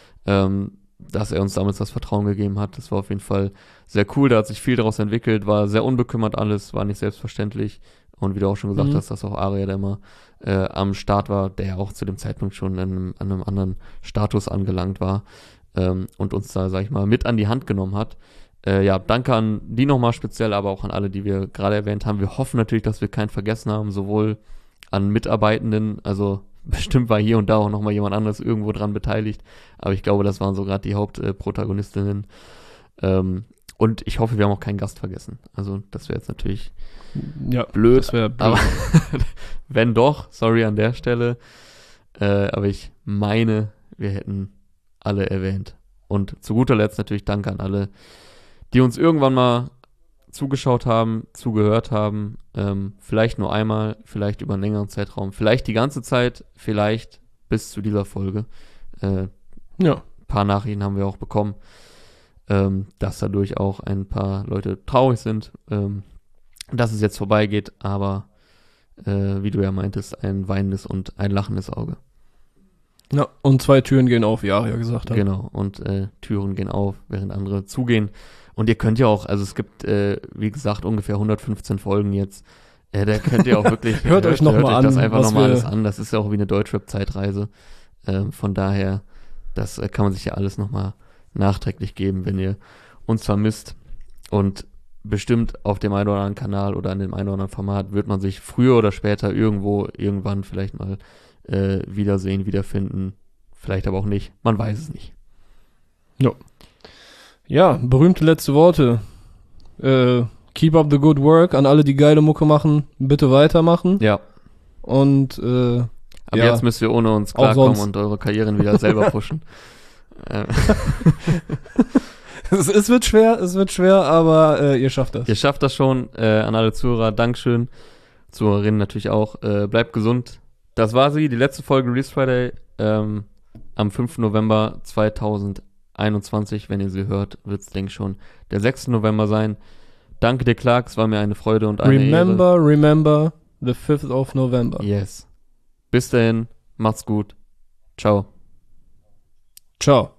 dass er uns damals das Vertrauen gegeben hat. Das war auf jeden Fall sehr cool, da hat sich viel daraus entwickelt, war sehr unbekümmert alles, war nicht selbstverständlich und wie du auch schon gesagt hast, dass auch Aria, der immer am Start war, der ja auch zu dem Zeitpunkt schon an einem anderen Status angelangt war, und uns da, sag ich mal, mit an die Hand genommen hat. Danke an die nochmal speziell, aber auch an alle, die wir gerade erwähnt haben. Wir hoffen natürlich, dass wir keinen vergessen haben, sowohl an Mitarbeitenden, also bestimmt war hier und da auch nochmal jemand anderes irgendwo dran beteiligt, aber ich glaube, das waren so gerade die Hauptprotagonistinnen. Und ich hoffe, wir haben auch keinen Gast vergessen. Also das wäre jetzt natürlich blöd, das wäre blöd. Aber wenn doch, sorry an der Stelle, aber ich meine, wir hätten alle erwähnt. Und zu guter Letzt natürlich Danke an alle, die uns irgendwann mal zugeschaut haben, zugehört haben, vielleicht nur einmal, vielleicht über einen längeren Zeitraum, vielleicht die ganze Zeit, vielleicht bis zu dieser Folge. Ein paar Nachrichten haben wir auch bekommen, dass dadurch auch ein paar Leute traurig sind, dass es jetzt vorbeigeht, aber wie du ja meintest, ein weinendes und ein lachendes Auge. Ja, und 2 Türen gehen auf, wie Aria gesagt hat. Genau, und Türen gehen auf, während andere zugehen. Und ihr könnt ja auch, also es gibt, wie gesagt, ungefähr 115 Folgen jetzt. Da könnt ihr auch wirklich, hört euch nochmal an. Das einfach nochmal alles an. Das ist ja auch wie eine Deutschrap-Zeitreise. Von daher, das kann man sich ja alles nochmal nachträglich geben, wenn ihr uns vermisst. Und bestimmt auf dem einen oder anderen Kanal oder in dem einen oder anderen Format wird man sich früher oder später irgendwann vielleicht mal wiedersehen, wiederfinden. Vielleicht aber auch nicht. Man weiß es nicht. Ja, berühmte letzte Worte. Keep up the good work. An alle, die geile Mucke machen, bitte weitermachen. Ja. Und aber jetzt müsst ihr ohne uns klarkommen und eure Karrieren wieder selber pushen. Es wird schwer, aber ihr schafft das. Ihr schafft das schon. An alle Zuhörer, Dankeschön. Zuhörerinnen natürlich auch. Bleibt gesund. Das war sie, die letzte Folge Release Friday am 5. November 2021. Wenn ihr sie hört, wird es, denke ich, schon der 6. November sein. Danke dir, Clark, es war mir eine Freude und eine Ehre. Remember the 5th of November. Yes. Bis dahin, macht's gut. Ciao. Ciao.